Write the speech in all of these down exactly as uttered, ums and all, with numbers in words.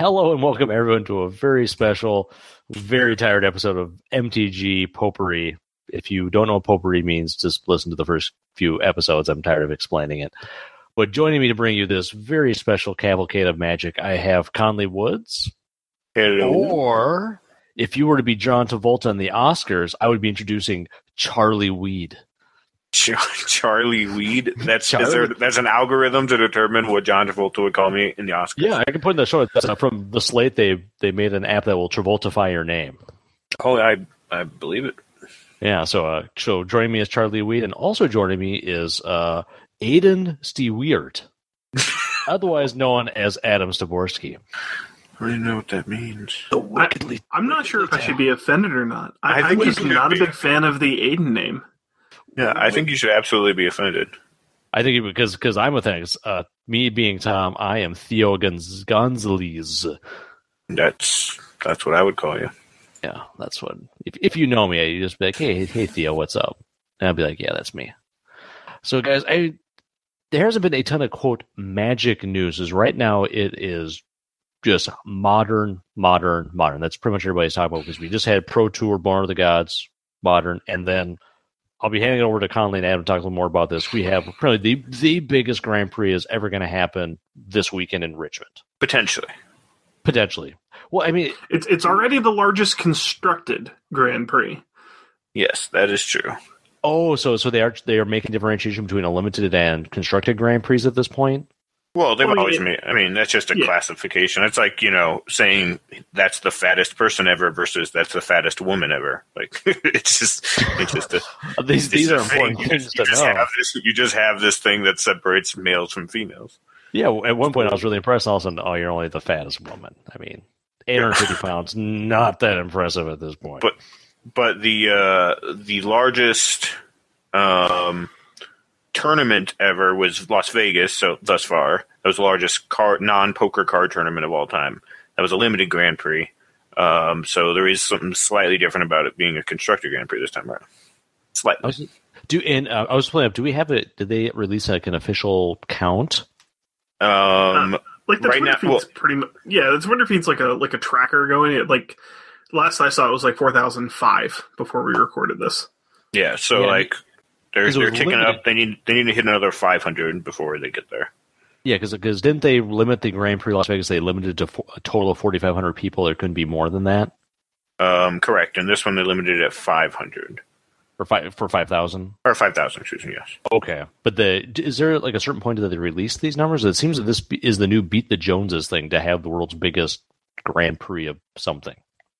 Hello and welcome everyone to a very special, very tired episode of M T G Potpourri. If you don't know what potpourri means, just listen to the first few episodes. I'm tired of explaining it. But joining me to bring you this very special cavalcade of magic, I have Conley Woods. Hello. Or, if you were to be John Travolta in the Oscars, I would be introducing Charlie Weed. Charlie Weed. That's Charlie. Is there, that's an algorithm to determine what John Travolta would call me in the Oscars. Yeah, I can put in the show. That's from the Slate. They they made an app that will Travoltify your name. Oh, I I believe it. Yeah. So uh, so joining me is Charlie Weed, and also joining me is uh, Aiden Stewiert, otherwise known as Adam Staborski. I don't even know what that means. I, I'm not sure if I should be offended or not. I, I think I'm just you should not be. a big fan of the Aiden name. Yeah, I think you should absolutely be offended. I think because because I'm with things. Uh, me being Tom, I am Theo Gonz- Gonzalez. That's that's what I would call you. Yeah, that's what. If if you know me, you just be like, hey hey Theo, what's up? And I'll be like, yeah, that's me. So guys, I there hasn't been a ton of quote magic news. As right now, it is just modern, modern, modern. That's pretty much everybody's talking about because we just had Pro Tour, Born of the Gods, modern, and then I'll be handing it over to Conley and Adam to talk a little more about this. We have probably the, the biggest Grand Prix is ever going to happen this weekend in Richmond. Potentially. Potentially. Well, I mean... It's it's already the largest constructed Grand Prix. Yes, that is true. Oh, so so they are they are making differentiation between a limited and constructed Grand Prix at this point? Well, they've I mean, always it- made... I mean, that's just a yeah. classification. It's like, you know, saying that's the fattest person ever versus that's the fattest woman ever. Like, it's just... It's just a... These it's these a are important thing. things You to just know. have this, you just have this thing that separates males from females. Yeah, at one point I was really impressed. All of a sudden, oh, you're only the fattest woman. I mean, eight hundred fifty pounds, not that impressive at this point. But but the uh, the largest um, tournament ever was Las Vegas. So thus far, that was the largest card, non-poker card tournament of all time. That was a limited Grand Prix. Um, so there is something slightly different about it being a constructed Grand Prix this time around. I Slightly. was, do and uh, I was playing up. Do we have it? Did they release like an official count? Um, Like the Right Twitter now- feed's well- pretty much yeah. The Twitter feed's like a like a tracker going. It, like last I saw, it was like four thousand five before we recorded this. yeah. So Yeah. like they're 'Cause it they're was ticking limited. up. They need they need to hit another five hundred before they get there. Yeah, because didn't they limit the Grand Prix Las Vegas? They limited to fo- a total of forty-five hundred people. There couldn't be more than that, Um, correct. And this one they limited it at five hundred for five for five thousand. or five thousand. Excuse me. Yes. Okay, but the is there like a certain point that they release these numbers? It seems that this be- is the new Beat the Joneses thing to have the world's biggest Grand Prix of something.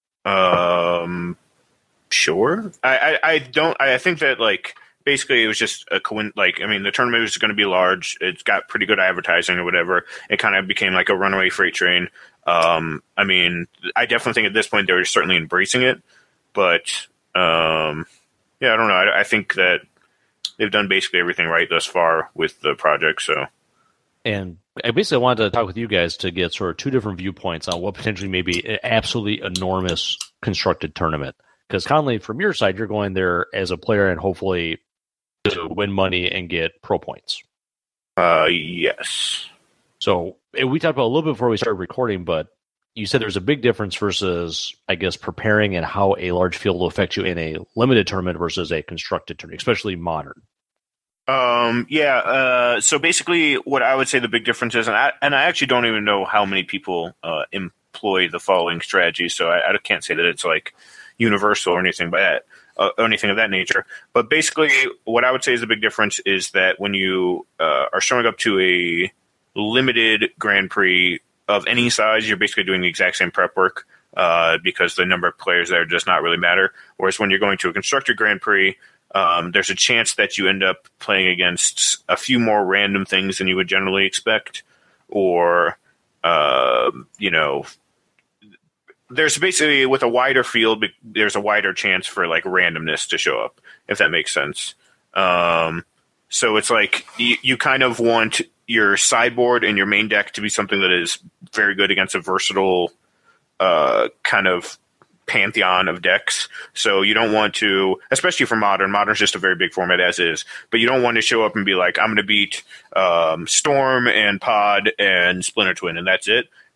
Um, sure. I, I, I don't. I think that like basically it was just a coin. Like I mean, the tournament was going to be large. It's got pretty good advertising or whatever. It kind of became like a runaway freight train. Um, I mean, I definitely think at this point they were certainly embracing it, but um, yeah, I don't know. I, I think that they've done basically everything right thus far with the project. So And I basically wanted to talk with you guys to get sort of two different viewpoints on what potentially may be an absolutely enormous constructed tournament. Because Conley, from your side, you're going there as a player and hopefully to win money and get pro points. uh, yes. So and we talked about a little bit before we started recording, but you said there's a big difference versus, I guess, preparing and how a large field will affect you in a limited tournament versus a constructed tournament, especially modern. Um, yeah, uh, so basically what I would say the big difference is, and I, and I actually don't even know how many people uh, employ the following strategy, so I, I can't say that it's like universal or anything by that, uh, or anything of that nature. But basically what I would say is the big difference is that when you uh, are showing up to a limited Grand Prix of any size, you're basically doing the exact same prep work uh, because the number of players there does not really matter. Whereas when you're going to a constructed Grand Prix, Um, there's a chance that you end up playing against a few more random things than you would generally expect, or, uh, you know, there's basically, with a wider field, there's a wider chance for, like, randomness to show up, if that makes sense. Um, so it's like, you, you kind of want your sideboard and your main deck to be something that is very good against a versatile uh, kind of pantheon of decks. So you don't want to, especially for modern, modern's just a very big format as is, but you don't want to show up and be like, I'm going to beat um, Storm and Pod and Splinter Twin, and that's it.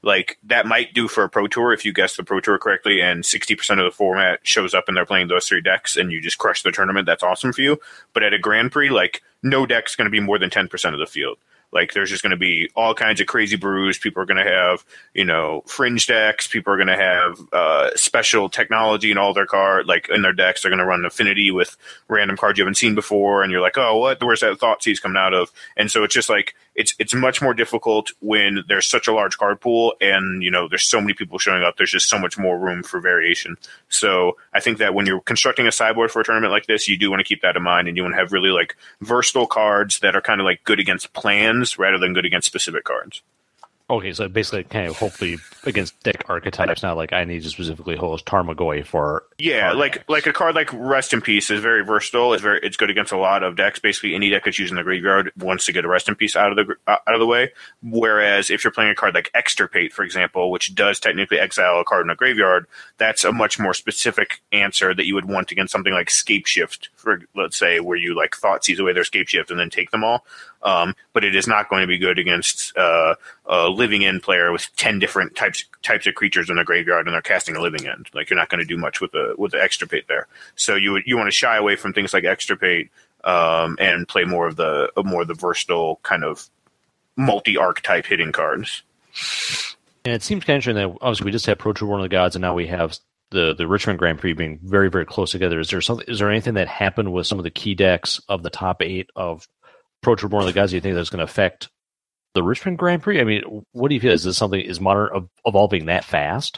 like that might do for a Pro Tour if you guess the Pro Tour correctly and sixty percent of the format shows up and they're playing those three decks and you just crush the tournament. That's awesome for you. But at a Grand Prix, like no deck's going to be more than ten percent of the field. Like there's just going to be all kinds of crazy brews. People are going to have, you know, fringe decks. People are going to have uh, special technology in all their card, like in their decks. They're going to run affinity with random cards you haven't seen before, and you're like, oh, what? Where's that Thoughtseize coming out of? And so it's just like it's it's much more difficult when there's such a large card pool, and you know, there's so many people showing up. There's just so much more room for variation. So I think that when you're constructing a sideboard for a tournament like this, you do want to keep that in mind, and you want to have really like versatile cards that are kind of like good against plans rather than good against specific cards. Okay, so basically kind of hopefully against deck archetypes, not like I need to specifically host Tarmogoyf for... Yeah, like decks. Like a card like Rest in Peace is very versatile. It's very it's good against a lot of decks. Basically, any deck that's using the graveyard wants to get a Rest in Peace out of the uh, out of the way. Whereas if you're playing a card like Extirpate, for example, which does technically exile a card in a graveyard, that's a much more specific answer that you would want against something like Scapeshift, for let's say, where you like Thoughtseize away their Scapeshift and then take them all. Um, but it is not going to be good against uh, a living end player with ten different types types of creatures in their graveyard and they're casting a living end. Like you're not going to do much with the with the Extirpate there. So you would, you want to shy away from things like Extirpate um, and play more of the more of the versatile kind of multi archetype hitting cards. And it seems kind of interesting that obviously we just had Pro Tour Born of the Gods and now we have the the Richmond Grand Prix being very very close together. Is there something? Is there anything that happened with some of the key decks of the top eight of Pro Tour Born of the Gods? Do you think that's going to affect the Richmond Grand Prix? I mean, what do you feel? Is this something, is Modern evolving that fast?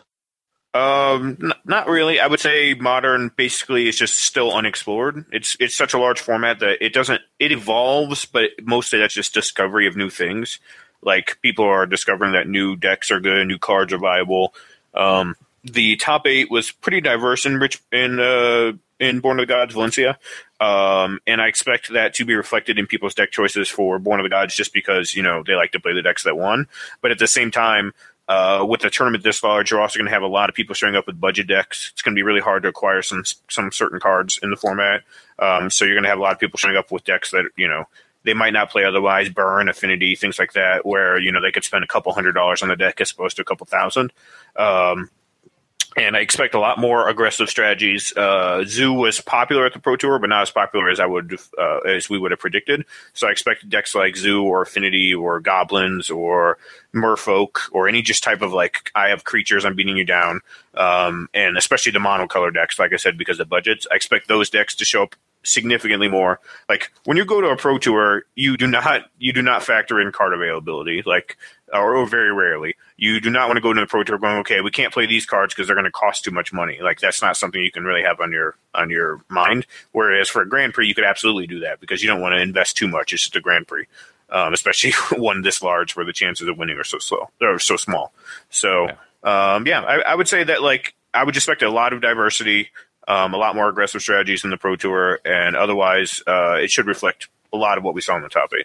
Um, n- not really. I would say Modern basically is just still unexplored. It's it's such a large format that it doesn't, it evolves, but mostly that's just discovery of new things. Like people are discovering that new decks are good, new cards are viable. Um, the top eight was pretty diverse in Rich in uh, in Born of the Gods Valencia. Um, and I expect that to be reflected in people's deck choices for Born of the Gods just because, you know, they like to play the decks that won. But at the same time, uh, with a tournament this large, you're also going to have a lot of people showing up with budget decks. It's going to be really hard to acquire some some certain cards in the format. Um, so you're going to have a lot of people showing up with decks that, you know, they might not play otherwise, Burn, Affinity, things like that, where, you know, they could spend a couple hundred dollars on the deck as opposed to a couple thousand. Um, And I expect a lot more aggressive strategies. Uh, Zoo was popular at the Pro Tour, but not as popular as I would uh, as we would have predicted. So I expect decks like Zoo or Affinity or Goblins or Merfolk or any just type of like, I have creatures, I'm beating you down. Um, and especially the monocolor decks, like I said, because of budgets. I expect those decks to show up significantly more. Like when you go to a Pro Tour, you do not you do not factor in card availability, like or, or very rarely. You do not want to go to the Pro Tour going, okay, we can't play these cards because they're going to cost too much money. Like that's not something you can really have on your on your mind. Whereas for a Grand Prix, you could absolutely do that because you don't want to invest too much. It's just a Grand Prix, um, especially one this large where the chances of winning are so slow. They're so small. So yeah, um, yeah I, I would say that like I would expect a lot of diversity. Um, a lot more aggressive strategies in the Pro Tour, and otherwise, uh, it should reflect a lot of what we saw in the top eight.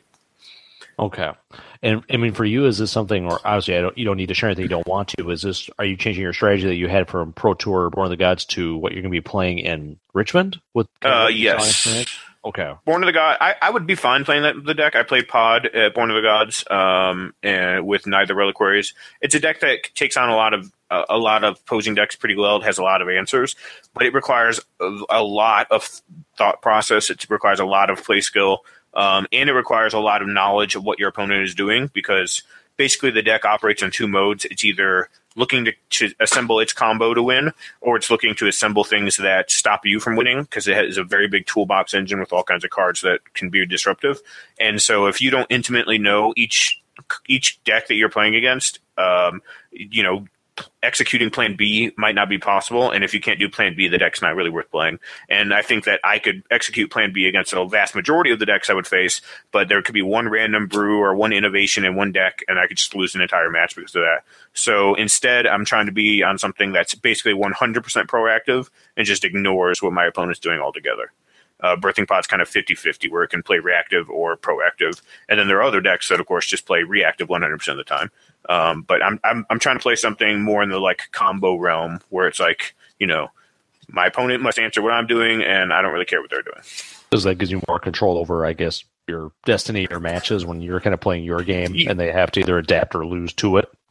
Okay, and I mean, for you, is this something, or obviously, I don't, you don't need to share anything you don't want to. Is this? Are you changing your strategy that you had from Pro Tour Born of the Gods to what you're going to be playing in Richmond? With uh, yes. Okay. Born of the Gods, I, I would be fine playing that the deck. I played Pod at Born of the Gods, um, and with neither Reliquaries. It's a deck that takes on a lot of uh, a lot of opposing decks pretty well. It has a lot of answers, but it requires a, a lot of thought process. It requires a lot of play skill, um, and it requires a lot of knowledge of what your opponent is doing because basically the deck operates in two modes. It's either looking to, to assemble its combo to win, or it's looking to assemble things that stop you from winning because it has a very big toolbox engine with all kinds of cards that can be disruptive. And so if you don't intimately know each each deck that you're playing against, um, you know, executing plan B might not be possible. And if you can't do plan B, the deck's not really worth playing. And I think that I could execute plan B against a vast majority of the decks I would face, but there could be one random brew or one innovation in one deck, and I could just lose an entire match because of that. So instead, I'm trying to be on something that's basically one hundred percent proactive and just ignores what my opponent's doing altogether. Uh, Birthing Pod's kind of fifty-fifty, where it can play reactive or proactive. And then there are other decks that, of course, just play reactive one hundred percent of the time. Um, but I'm, I'm I'm trying to play something more in the like combo realm, where it's like, you know, my opponent must answer what I'm doing, and I don't really care what they're doing. Because that gives you more control over, I guess, your destiny or matches when you're kind of playing your game, and they have to either adapt or lose to it.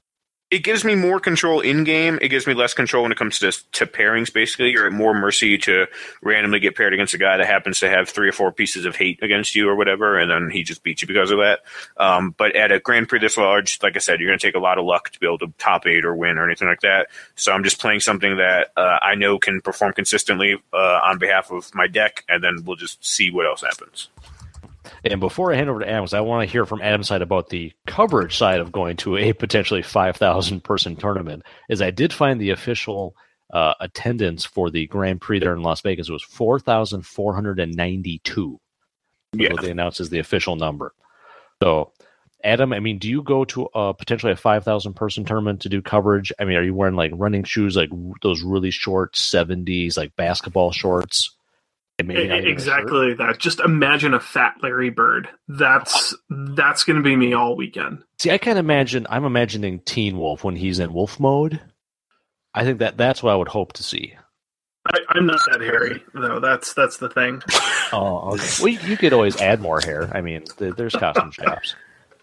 it gives me more control in game. It gives me less control when it comes to to pairings. Basically, you're at more mercy to randomly get paired against a guy that happens to have three or four pieces of hate against you or whatever, and then he just beats you because of that. Um, but at a Grand Prix this large, like I said, you're going to take a lot of luck to be able to top eight or win or anything like that. So I'm just playing something that uh, I know can perform consistently uh, on behalf of my deck, and then we'll just see what else happens. And before I hand over to Adams, I want to hear from Adam's side about the coverage side of going to a potentially five thousand person tournament. As I did find the official uh, attendance for the Grand Prix there in Las Vegas was four thousand four hundred ninety-two. That's Yeah. what they announced as the official number. So, Adam, I mean, do you go to uh, potentially a five thousand person tournament to do coverage? I mean, are you wearing like running shoes, like those really short seventies, like basketball shorts? Maybe not even a shirt? Exactly that. Just imagine a fat Larry Bird. That's that's going to be me all weekend. See, I can't imagine. I'm imagining Teen Wolf when he's in wolf mode. I think that that's what I would hope to see. I, I'm not that hairy, though. That's that's the thing. Oh, okay. Well, you, you could always add more hair. I mean, th- there's costume shops.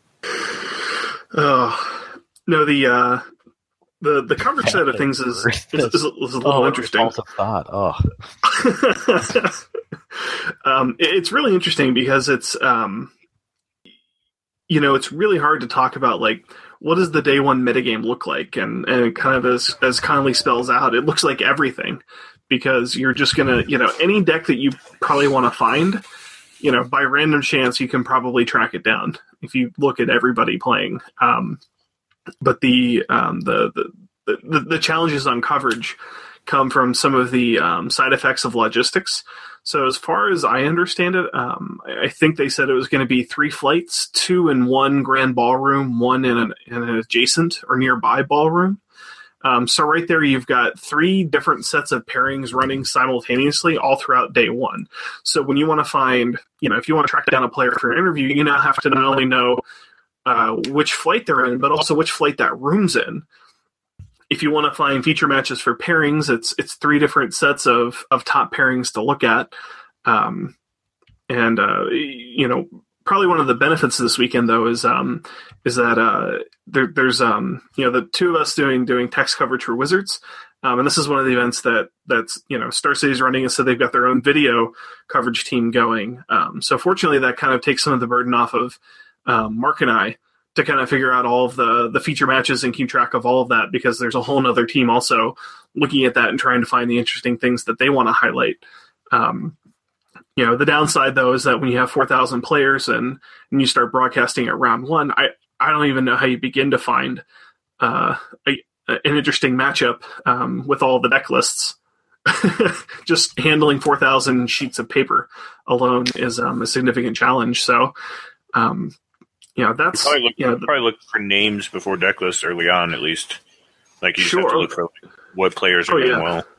Oh no, the uh, the the coverage side of things is is, is, is a little Oh, interesting. impulsive thought. Oh, um, it- it's really interesting because it's um, you know, it's really hard to talk about like what does the day one metagame look like, and and it kind of as as Conley spells out, it looks like everything, because you're just gonna, you know, any deck that you probably want to find, you know, by random chance you can probably track it down if you look at everybody playing. Um, but the um, the, the the the challenges on coverage come from some of the um, side effects of logistics. So as far as I understand it, um, I think they said it was going to be three flights, two in one grand ballroom, one in an, in an adjacent or nearby ballroom. Um, so right there, you've got three different sets of pairings running simultaneously all throughout day one. So when you want to find, you know, if you want to track down a player for an interview, you now have to not only know uh, which flight they're in, but also which flight that room's in. If you want to find feature matches for pairings, it's it's three different sets of, of top pairings to look at. Um, and, uh, you know, probably one of the benefits this weekend, though, is um, is that uh, there, there's, um, you know, the two of us doing doing text coverage for Wizards. Um, and this is one of the events that that's, you know, Star City's running, and so they've got their own video coverage team going. Um, so fortunately, that kind of takes some of the burden off of um, Mark and I to kind of figure out all of the, the feature matches and keep track of all of that, because there's a whole nother team also looking at that and trying to find the interesting things that they want to highlight. Um, you know, the downside, though, is that when you have four thousand players and, and you start broadcasting at round one, I, I don't even know how you begin to find uh, a, an interesting matchup um, with all the deck lists. Just handling four thousand sheets of paper alone is um, a significant challenge. So, um, you know, that's You probably look, you know, the, probably look for names before deck lists early on, at least. Like you just Sure. have to look for like, what players are Oh, doing yeah. well.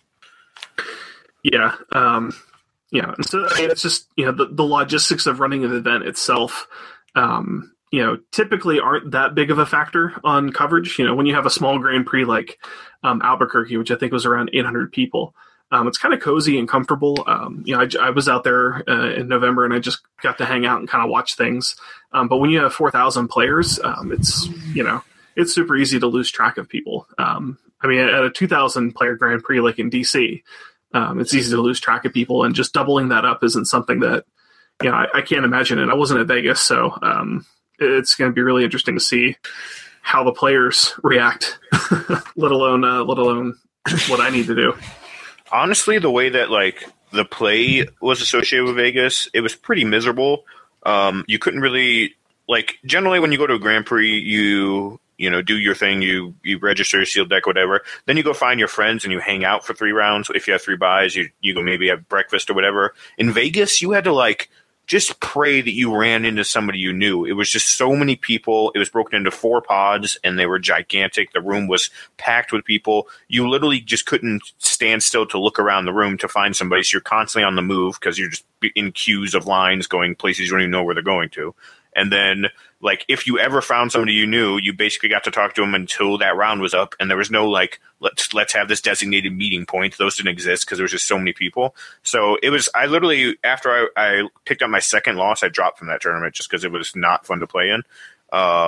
yeah, um, yeah. And so I mean, it's just, you know, the, the logistics of running an event itself, um, you know, typically aren't that big of a factor on coverage. You know, when you have a small Grand Prix like um, Albuquerque, which I think was around eight hundred people, um, it's kind of cozy and comfortable. Um, you know, I, I was out there uh, in November and I just got to hang out and kind of watch things. Um, but when you have four thousand players, um, it's, you know, it's super easy to lose track of people. Um, I mean, at a two thousand player Grand Prix like in D C, um, it's easy to lose track of people, and just doubling that up isn't something that, you know, I, I can't imagine it. I wasn't at Vegas, so um, it's going to be really interesting to see how the players react, let alone, uh, let alone what I need to do. Honestly, the way that like the play was associated with Vegas, it was pretty miserable. Um, you couldn't really like generally when you go to a Grand Prix, you you know do your thing, you you register your sealed deck, whatever. Then you go find your friends and you hang out for three rounds. If you have three buys, you you go maybe have breakfast or whatever. In Vegas, you had to like just pray that you ran into somebody you knew. It was just so many people. It was broken into four pods, and they were gigantic. The room was packed with people. You literally just couldn't stand still to look around the room to find somebody. So you're constantly on the move because you're just in queues of lines going places you don't even know where they're going to. And then, like, if you ever found somebody you knew, you basically got to talk to them until that round was up. And there was no, like, let's let's have this designated meeting point. Those didn't exist because there was just so many people. So it was, I literally, after I, I picked up my second loss, I dropped from that tournament just because it was not fun to play in. Um,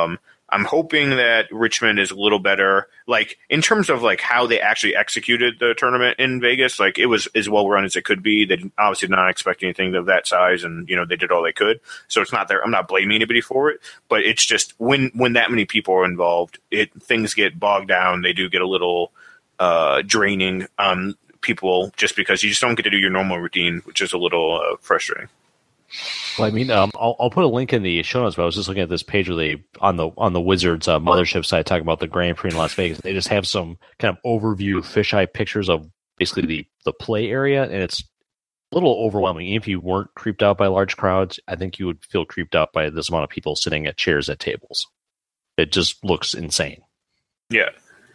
I'm hoping that Richmond is a little better, like in terms of like how they actually executed the tournament in Vegas. Like it was as well run as it could be. They obviously did not expect anything of that size, and you know they did all they could. So it's not there. I'm not blaming anybody for it, but it's just when when that many people are involved, it things get bogged down. They do get a little uh, draining on people just because you just don't get to do your normal routine, which is a little uh, frustrating. Well, I mean, um, I'll, I'll put a link in the show notes, but I was just looking at this page where they, on the on the Wizards uh, mothership site, talking about the Grand Prix in Las Vegas. They just have some kind of overview fisheye pictures of basically the, the play area, and it's a little overwhelming. Even if you weren't creeped out by large crowds, I think you would feel creeped out by this amount of people sitting at chairs at tables. It just looks insane. Yeah.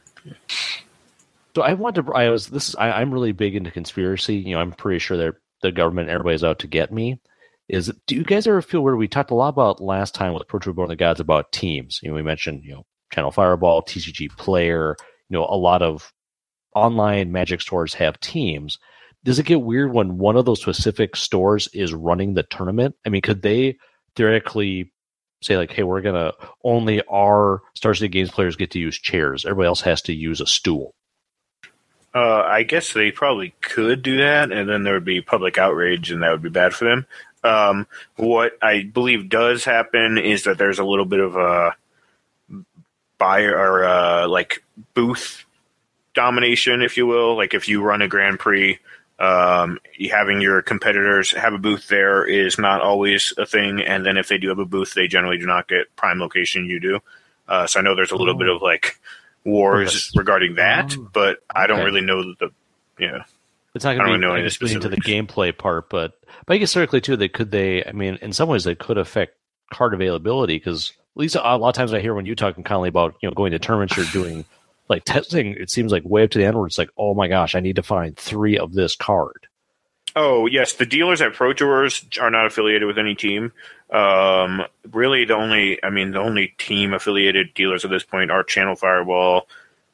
So I want to. I was this. Is, I, I'm really big into conspiracy. You know, I'm pretty sure that the government, everybody's out to get me. Is do you guys ever feel where we talked a lot about last time with Pro Tour Born the Gods about teams? You know, we mentioned you know Channel Fireball, T C G Player. You know, a lot of online Magic stores have teams. Does it get weird when one of those specific stores is running the tournament? I mean, could they theoretically say like, "Hey, we're gonna only our Star City Games players get to use chairs. Everybody else has to use a stool." Uh, I guess they probably could do that, and then there would be public outrage, and that would be bad for them. Um, what I believe does happen is that there's a little bit of a buyer or uh, like booth domination, if you will. Like if you run a Grand Prix, um, having your competitors have a booth there is not always a thing. And then if they do have a booth, they generally do not get prime location. You do. Uh, so I know there's a little oh. bit of like wars okay. regarding that, oh. but I don't okay. really know the, you know. It's not going to be really into the gameplay part, but but I guess theoretically too, they could they. I mean, in some ways, they could affect card availability because at least a lot of times I hear when you talking Conley about you know going to tournaments, you're doing like testing. It seems like way up to the end where it's like, oh my gosh, I need to find three of this card. Oh yes, the dealers at Pro Tours are not affiliated with any team. Um, really, the only I mean the only team affiliated dealers at this point are Channel Fireball.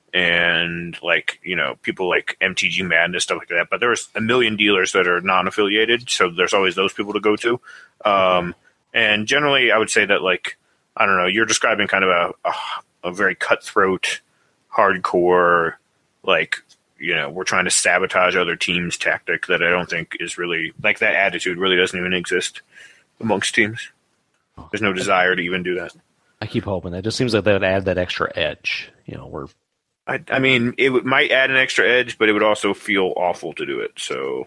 And like, you know, people like M T G Madness, stuff like that. But there's a million dealers that are non-affiliated. So there's always those people to go to. Um, and generally I would say that like, I don't know, you're describing kind of a, a, a very cutthroat, hardcore, like, you know, we're trying to sabotage other teams tactic that I don't think is really like that attitude really doesn't even exist amongst teams. There's no desire to even do that. I keep hoping that just seems like that would add that extra edge, you know, where I, I mean, it w- might add an extra edge, but it would also feel awful to do it. So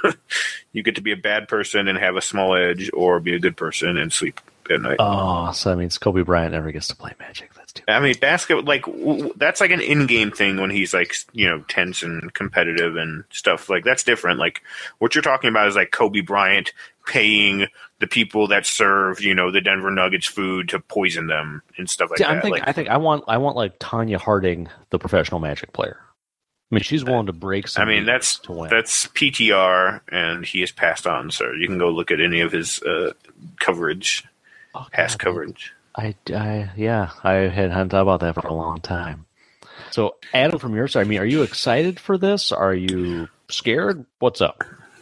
you get to be a bad person and have a small edge, or be a good person and sleep at night. Oh, so that means Kobe Bryant never gets to play Magic. That's too. I mean, basketball, like w- that's like an in-game thing when he's like, you know, tense and competitive and stuff. Like that's different. Like what you're talking about is like Kobe Bryant paying the people that serve, you know, the Denver Nuggets food to poison them and stuff like See, that. I'm thinking, like, I think I want, I want like Tanya Harding, the professional Magic player. I mean, she's willing to break some. I mean, that's to win. That's P T R, and he has passed on, sir. You can go look at any of his uh, coverage, oh, past God, coverage. I, I, yeah, I had hadn't thought about that for a long time. So, Adam, from your side, I mean, are you excited for this? Are you scared? What's up?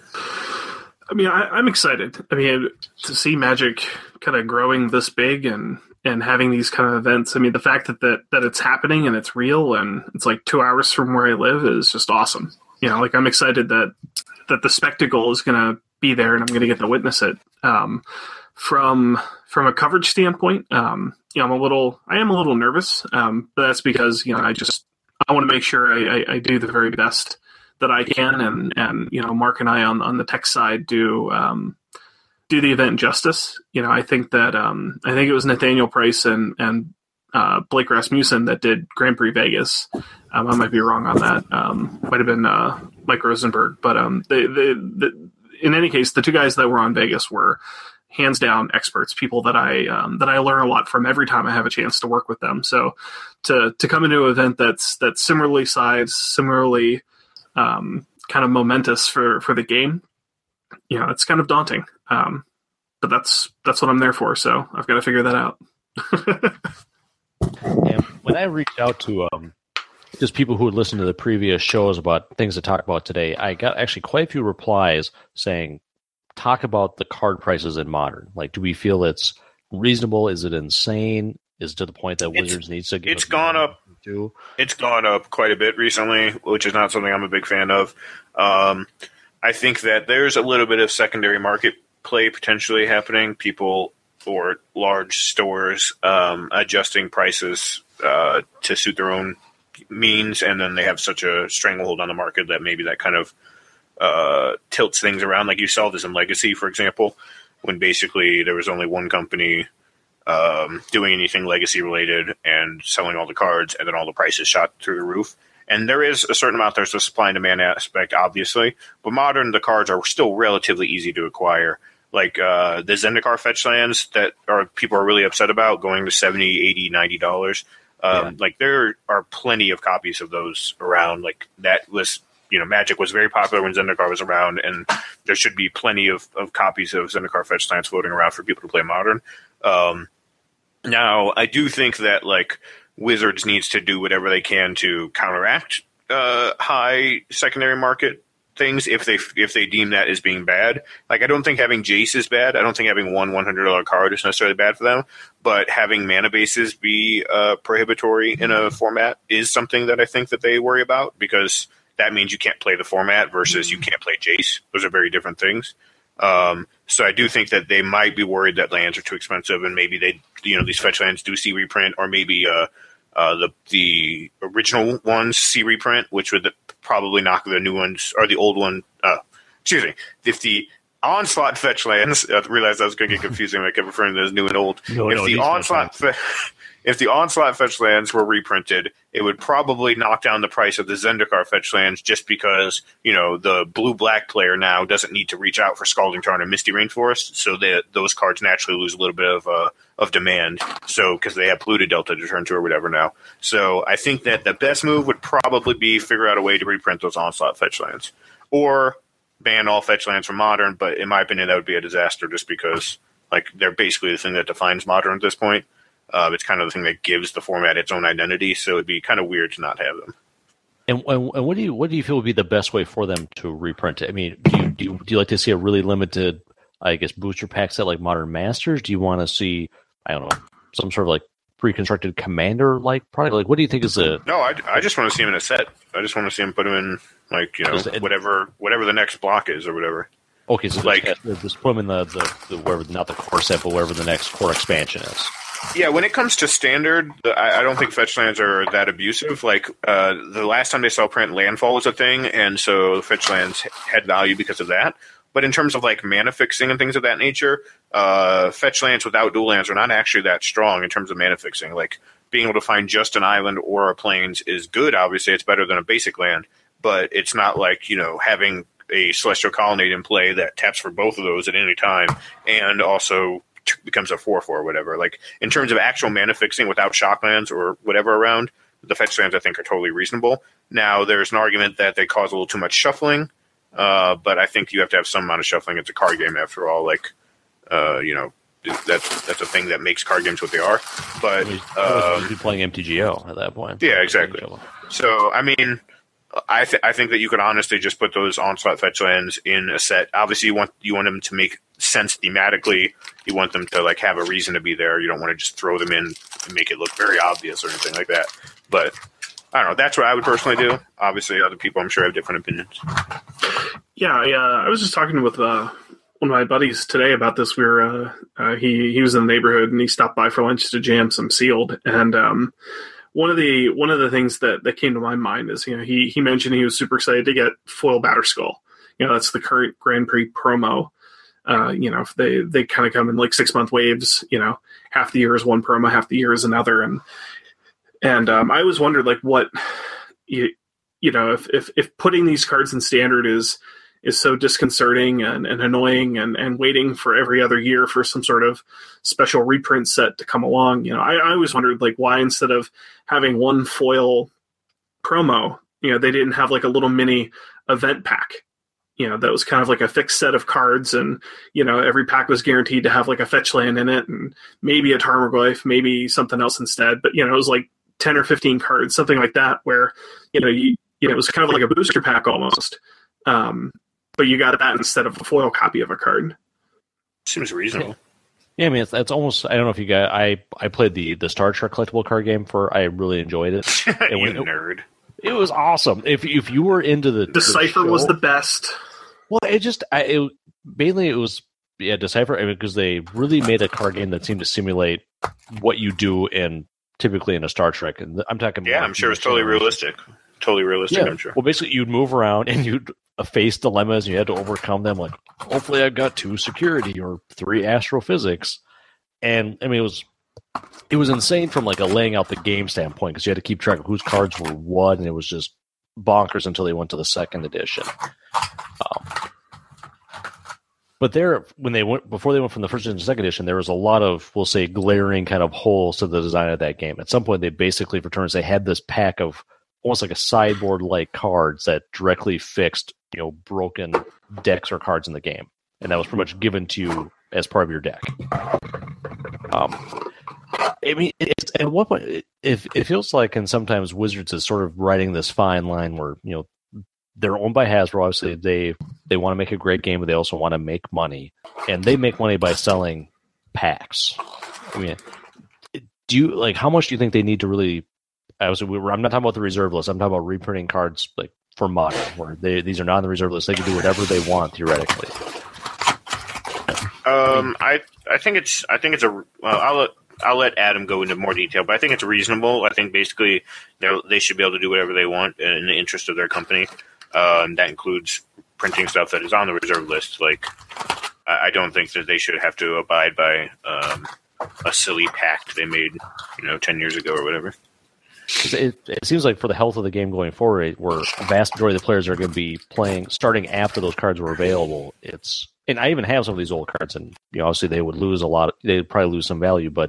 I mean, I, I'm excited. I mean, to see Magic kind of growing this big and, and having these kind of events. I mean, the fact that, that that it's happening and it's real and it's like two hours from where I live is just awesome. You know, like I'm excited that that the spectacle is going to be there and I'm going to get to witness it. Um, from from a coverage standpoint, um, you know, I'm a little, I am a little nervous, um, but that's because you know I just I want to make sure I, I, I do the very best that I can, and and you know, Mark and I on, on the tech side do um, do the event justice. You know, I think that um, I think it was Nathaniel Price and and uh, Blake Rasmussen that did Grand Prix Vegas. Um, I might be wrong on that. Um, might have been uh, Mike Rosenberg, but um, they, they, the, in any case, the two guys that were on Vegas were hands down experts, people that I um, that I learn a lot from every time I have a chance to work with them. So to to come into an event that's that's similarly sized, similarly Um, kind of momentous for, for the game, you know, it's kind of daunting. Um, but that's that's what I'm there for. So I've got to figure that out. And when I reached out to um, just people who had listened to the previous shows about things to talk about today, I got actually quite a few replies saying, talk about the card prices in Modern. Like, do we feel it's reasonable? Is it insane? Is it to the point that It's- Wizards needs to? Give it's us gone more up. too? It's gone up quite a bit recently, which is not something I'm a big fan of. Um, I think that there's a little bit of secondary market play potentially happening. People or large stores um, adjusting prices uh, to suit their own means, and then they have such a stranglehold on the market that maybe that kind of uh, tilts things around. Like you saw this in Legacy, for example, when basically there was only one company um, doing anything Legacy related and selling all the cards, and then all the prices shot through the roof. And there is a certain amount, there's a supply and demand aspect, obviously, but Modern, the cards are still relatively easy to acquire. Like uh, the Zendikar fetch lands that are people are really upset about going to seventy, eighty, ninety dollars. Um, Yeah. Like there are plenty of copies of those around. Like that was, you know, Magic was very popular when Zendikar was around, and there should be plenty of, of copies of Zendikar fetch lands floating around for people to play Modern. Um, now, I do think that like Wizards needs to do whatever they can to counteract uh, high secondary market things if they if they deem that as being bad. Like I don't think having Jace is bad. I don't think having one one hundred dollar card is necessarily bad for them. But having mana bases be uh, prohibitory in a format is something that I think that they worry about, because that means you can't play the format versus you can't play Jace. Those are very different things. Um, so I do think that they might be worried that lands are too expensive, and maybe they, you know, these fetch lands do see reprint, or maybe uh, uh, the the original ones see reprint, which would probably knock the new ones or the old one. Uh, excuse me, if the onslaught fetch lands, I realized I was going to get confusing when I kept referring to them as new and old. No, if no, the these onslaught fe- if the onslaught fetch lands were reprinted, it would probably knock down the price of the Zendikar fetch lands, just because, you know, the blue-black player now doesn't need to reach out for Scalding Tarn and Misty Rainforest, so that those cards naturally lose a little bit of uh, of demand. So because they have Polluted Delta to turn to or whatever now. So I think that the best move would probably be figure out a way to reprint those onslaught fetch lands, or ban all fetch lands from Modern. But in my opinion, that would be a disaster, just because like they're basically the thing that defines Modern at this point. Uh, it's kind of the thing that gives the format its own identity, so it'd be kind of weird to not have them. And, and, and what do you what do you feel would be the best way for them to reprint it? I mean, do you, do you, do you like to see a really limited, I guess, booster pack set like Modern Masters? Do you want to see, I don't know, some sort of like pre-constructed Commander like product? Like, what do you think is the? No, I, I just want to see him in a set. I just want to see him put him in, like, you know, Just- whatever whatever the next block is or whatever. Okay, so like- like just, just put them in the, the, the wherever, not the core set, but wherever the next core expansion is. Yeah, when it comes to standard, I, I don't think fetch lands are that abusive. Like, uh, the last time they saw print, landfall was a thing, and so fetch lands had value because of that. But in terms of, like, mana fixing and things of that nature, uh, fetch lands without dual lands are not actually that strong in terms of mana fixing. Like, being able to find just an island or a plains is good, obviously. It's better than a basic land. But it's not like, you know, having a Celestial Colonnade in play that taps for both of those at any time, and also becomes a four four or whatever. Like, in terms of actual mana fixing without shocklands or whatever around, the fetch lands I think are totally reasonable. Now, there's an argument that they cause a little too much shuffling, uh, but I think you have to have some amount of shuffling. It's a card game after all. Like, uh, you know, that's that's a thing that makes card games what they are. But Um, um, you'd be playing M T G O at that point. yeah, exactly. So, I mean, I th- I think that you could honestly just put those onslaught fetch lands in a set. Obviously, you want you want them to make sense thematically. You want them to like have a reason to be there. You don't want to just throw them in and make it look very obvious or anything like that. But I don't know. That's what I would personally do. Obviously, other people I'm sure have different opinions. Yeah, I, uh, I was just talking with uh, one of my buddies today about this. We were uh, uh, he he was in the neighborhood and he stopped by for lunch to jam some sealed. And um, one of the one of the things that, that came to my mind is, you know, he he mentioned he was super excited to get foil Batterskull. You know, that's the current Grand Prix promo. Uh, you know, if they they kind of come in like six month waves. You know, half the year is one promo, half the year is another. And and um, I always wondered like what you you know if if if putting these cards in standard is is so disconcerting and, and annoying and, and waiting for every other year for some sort of special reprint set to come along. You know, I, I always wondered like why instead of having one foil promo, you know, they didn't have like a little mini event pack, you know, that was kind of like a fixed set of cards, and, you know, every pack was guaranteed to have like a fetch land in it and maybe a Tarmogoyf, maybe something else instead. But, you know, it was like ten or fifteen cards, something like that, where, you know, you, you know, it was kind of like a booster pack almost. Um, But you got that instead of a foil copy of a card. Seems reasonable. Yeah, I mean, it's, it's almost. I don't know if you guys. I I played the the Star Trek collectible card game for. I really enjoyed it. It, you it, nerd. It was awesome. If if you were into the Decipher the show, was the best. Well, it just I, it, mainly it was yeah Decipher because they really made a card game that seemed to simulate what you do in typically in a Star Trek. And I'm talking. Yeah, I'm sure it's totally realistic. Totally realistic. Yeah. I'm sure. Well, basically, you'd move around and you'd face dilemmas, and you had to overcome them. Like, hopefully, I've got two security or three astrophysics. And I mean, it was it was insane from like a laying out the game standpoint because you had to keep track of whose cards were what, and it was just bonkers until they went to the second edition. Um, but there, when they went before they went from the first edition to the second edition, there was a lot of, we'll say, glaring kind of holes to the design of that game. At some point, they basically, for turns, they had this pack of almost like a sideboard like cards that directly fixed, you know, broken decks or cards in the game, and that was pretty much given to you as part of your deck. Um, I mean, it's, at what point it, it feels like, and sometimes Wizards is sort of riding this fine line where, you know, they're owned by Hasbro. Obviously, they they want to make a great game, but they also want to make money, and they make money by selling packs. I mean, do you like how much do you think they need to really? I was, we were, I'm not talking about the reserve list. I'm talking about reprinting cards like for Modern, where they these are not on the reserve list. They can do whatever they want theoretically. Um, I I think it's I think it's a. Well, I'll let I'll let Adam go into more detail, but I think it's reasonable. I think basically they they should be able to do whatever they want in the interest of their company. Um, that includes printing stuff that is on the reserve list. Like, I, I don't think that they should have to abide by um, a silly pact they made, you know, ten years ago or whatever. It, it seems like for the health of the game going forward, where a vast majority of the players are going to be playing starting after those cards were available. It's and I even have some of these old cards, and you know, obviously they would lose a lot. They'd probably lose some value, but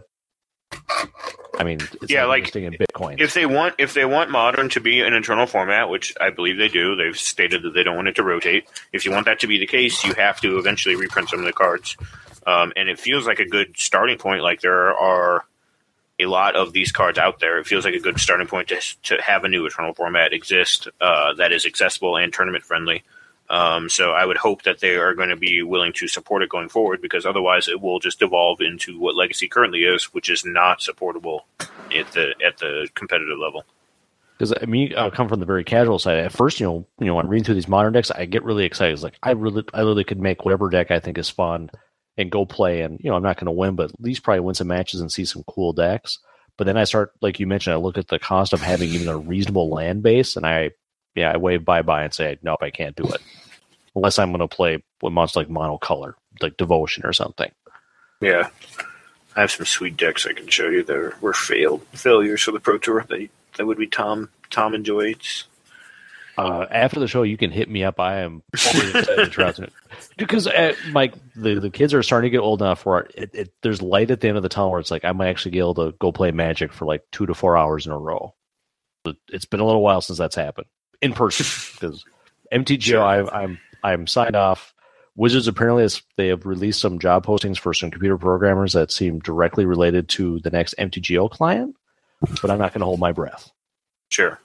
I mean, it's yeah, like like investing in Bitcoin. If they want, if they want Modern to be an internal format, which I believe they do, they've stated that they don't want it to rotate. If you want that to be the case, you have to eventually reprint some of the cards, um, and it feels like a good starting point. Like there are a lot of these cards out there. It feels like a good starting point to to have a new eternal format exist uh, that is accessible and tournament friendly. Um, so I would hope that they are going to be willing to support it going forward, because otherwise it will just evolve into what Legacy currently is, which is not supportable at the at the competitive level. Because I mean, I come from the very casual side. At first, you know, you know, I'm reading through these Modern decks, I get really excited. It's like I really, I really could make whatever deck I think is fun and go play. And you know, I'm not going to win, but at least probably win some matches and see some cool decks. But then I start, like you mentioned, I look at the cost of having even a reasonable land base, and I, yeah, I wave bye bye and say, nope, I can't do it unless I'm going to play what monster like monocolor, like Devotion or something. Yeah, I have some sweet decks I can show you that were failed failures for the Pro Tour. That that would be Tom Tom enjoys. Uh, after the show, you can hit me up. I am always excited to try it because uh, Mike, the the kids are starting to get old enough where it, it, there's light at the end of the tunnel where it's like I might actually be able to go play Magic for like two to four hours in a row. But it's been a little while since that's happened in person because M T G O, I, I'm I'm signed off. Wizards apparently has, they have released some job postings for some computer programmers that seem directly related to the next M T G O client, but I'm not going to hold my breath. Sure.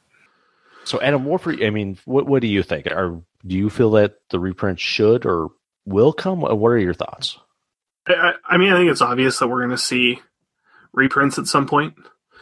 So, Adam, what for? I mean, what what do you think? Are do you feel that the reprint should or will come? What are your thoughts? I, I mean, I think it's obvious that we're going to see reprints at some point.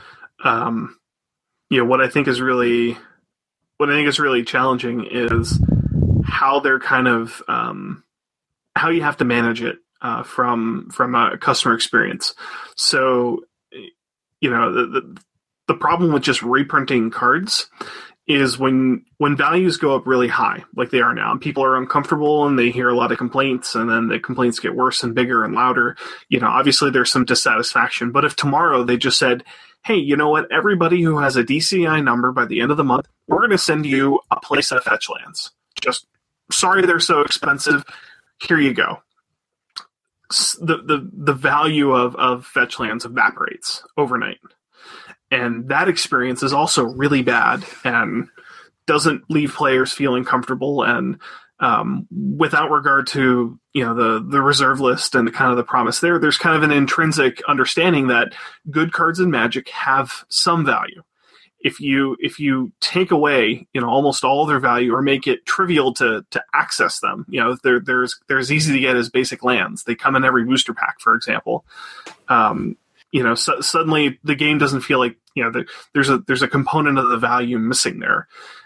Um, you know, what I think is really, what I think is really challenging is how they're kind of um, how you have to manage it uh, from from a customer experience. So, you know, the, the the problem with just reprinting cards is when when values go up really high, like they are now, and people are uncomfortable and they hear a lot of complaints, and then the complaints get worse and bigger and louder. You know, obviously there's some dissatisfaction. But if tomorrow they just said, hey, you know what, everybody who has a D C I number by the end of the month, we're going to send you a playset of fetch lands. Just, sorry they're so expensive. Here you go. The the, the value of, of fetch lands evaporates overnight. And that experience is also really bad and doesn't leave players feeling comfortable. And um, without regard to, you know, the, the reserve list and the kind of the promise there, there's kind of an intrinsic understanding that good cards in Magic have some value. if you if you take away, you know, almost all their value or make it trivial to to access them, you know, they're there's there's easy to get as basic lands. They come in every booster pack, for example. Um, you know, so, suddenly the game doesn't feel like, you know, the, there's a there's a component of the value missing there.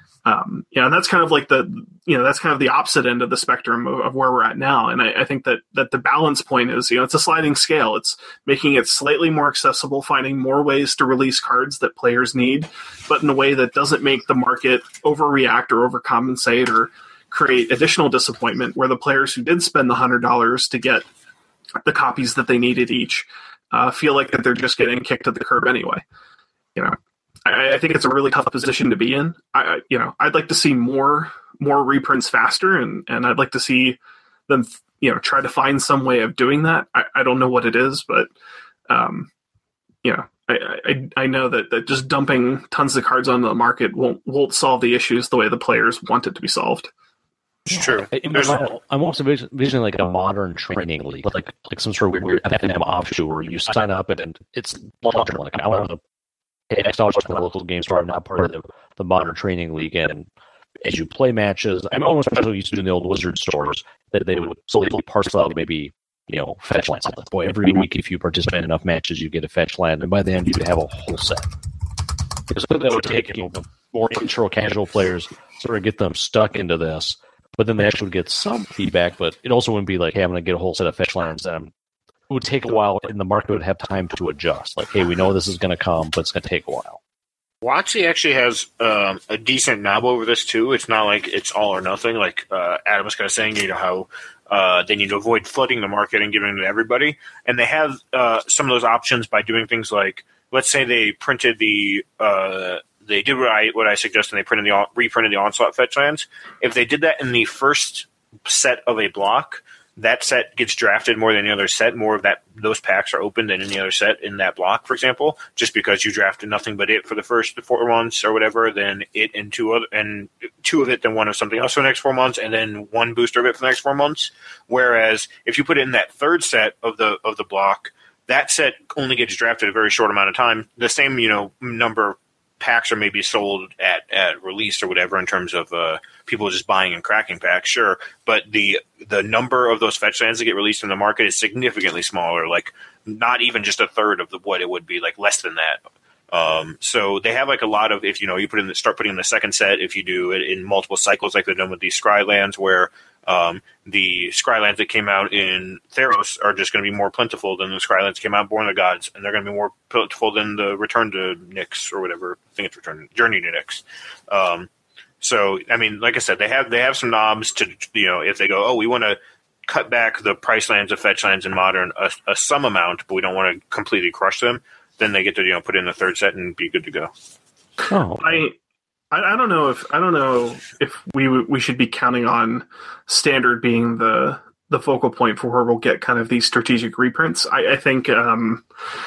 Um, yeah, and that's kind of like the, you know, that's kind of the opposite end of the spectrum of, of where we're at now. And I, I think that, that the balance point is, you know, it's a sliding scale. It's making it slightly more accessible, finding more ways to release cards that players need, but in a way that doesn't make the market overreact or overcompensate or create additional disappointment where the players who did spend the one hundred dollars to get the copies that they needed each uh, feel like that they're just getting kicked to the curb anyway. You know, I, I think it's a really tough position to be in. I, you know, I'd like to see more more reprints faster, and, and I'd like to see them, you know, try to find some way of doing that. I, I don't know what it is, but um, you know, I, I I know that, that just dumping tons of cards onto the market won't won't solve the issues the way the players want it to be solved. It's true. I, I'm also envisioning like a modern training league, like like some sort of weird F N M offshoot where you sign up and, and it's long-term. Like I want to pay X dollars to my local game store. I'm not part of the, the modern training league, and as you play matches, I'm almost especially used to do in the old Wizard stores that they would slowly parcel out maybe, you know, fetch lands. Boy, every week if you participate in enough matches, you get a fetch land, and by the end you could have a whole set. Because that would take, you know, more intro casual players sort of get them stuck into this. But then they actually would get some feedback, but it also wouldn't be like, hey, I'm going to get a whole set of fetch lands. Um, it would take a while, and the market would have time to adjust. Like, hey, we know this is going to come, but it's going to take a while. WotC actually has um, a decent knob over this, too. It's not like it's all or nothing. Like uh, Adam was kind of saying, you know, how uh, they need to avoid flooding the market and giving it to everybody. And they have uh, some of those options by doing things like, let's say they printed the... Uh, They did what I what I suggested. They printed the reprinted the Onslaught fetch lands. If they did that in the first set of a block, that set gets drafted more than any other set. More of that those packs are open than any other set in that block. For example, just because you drafted nothing but it for the first four months or whatever, then it and two other and two of it, then one of something else for the next four months, and then one booster of it for the next four months. Whereas if you put it in that third set of the of the block, that set only gets drafted a very short amount of time. The same you know number of packs are maybe sold at, at release or whatever in terms of uh, people just buying and cracking packs, sure. But the the number of those fetch lands that get released in the market is significantly smaller, like not even just a third of the, what it would be, like less than that. Um, so they have like a lot of, if you know, you put in the, start putting in the second set, if you do it in multiple cycles like they've done with these Scry lands, where um, the Scry lands that came out in Theros are just going to be more plentiful than the Scry lands that came out in Born of the Gods, and they're going to be more plentiful than the Return to Nyx or whatever. I think it's Return Journey to Nyx. Um, so I mean, like I said, they have they have some knobs to, you know, if they go, oh, we want to cut back the price lands of fetch lands in Modern a, a some amount, but we don't want to completely crush them. Then they get to, you know, put in the third set and be good to go. Oh, I, I don't know if I don't know if we we should be counting on Standard being the the focal point for where we'll get kind of these strategic reprints. I, I think, um,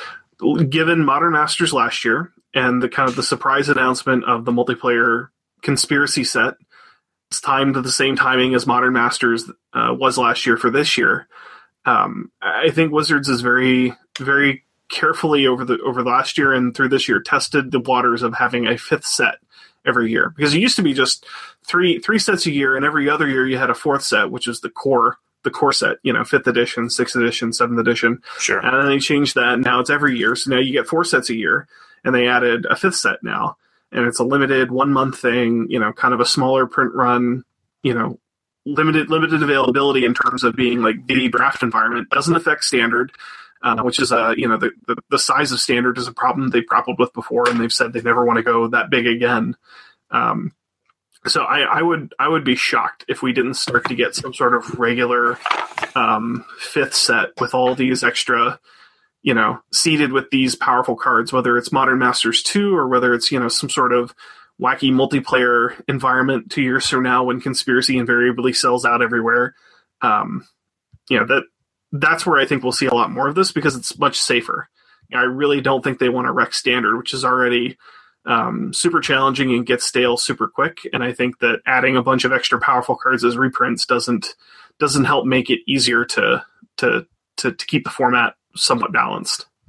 given Modern Masters last year and the kind of the surprise announcement of the multiplayer conspiracy set, it's timed at the same timing as Modern Masters uh, was last year for this year. Um, I think Wizards is very very carefully over the over the last year and through this year tested the waters of having a fifth set every year, because it used to be just three three sets a year, and every other year you had a fourth set, which is the core the core set, you know, fifth edition, sixth edition, seventh edition. Sure. And then they changed that, and now it's every year. So now you get four sets a year, and they added a fifth set now, and it's a limited one month thing, you know, kind of a smaller print run, you know, limited limited availability in terms of being like the draft environment. Doesn't affect Standard. Uh, which is a, you know, the, the the size of Standard is a problem they've grappled with before, and they've said they never want to go that big again. Um, so I, I would I would be shocked if we didn't start to get some sort of regular um, fifth set with all these extra, you know, seeded with these powerful cards, whether it's Modern Masters two or whether it's, you know, some sort of wacky multiplayer environment two years from now when Conspiracy invariably sells out everywhere. Um, you know, that. That's where I think we'll see a lot more of this, because it's much safer. I really don't think they want to wreck Standard, which is already um, super challenging and gets stale super quick. And I think that adding a bunch of extra powerful cards as reprints doesn't doesn't help make it easier to to to, to keep the format somewhat balanced.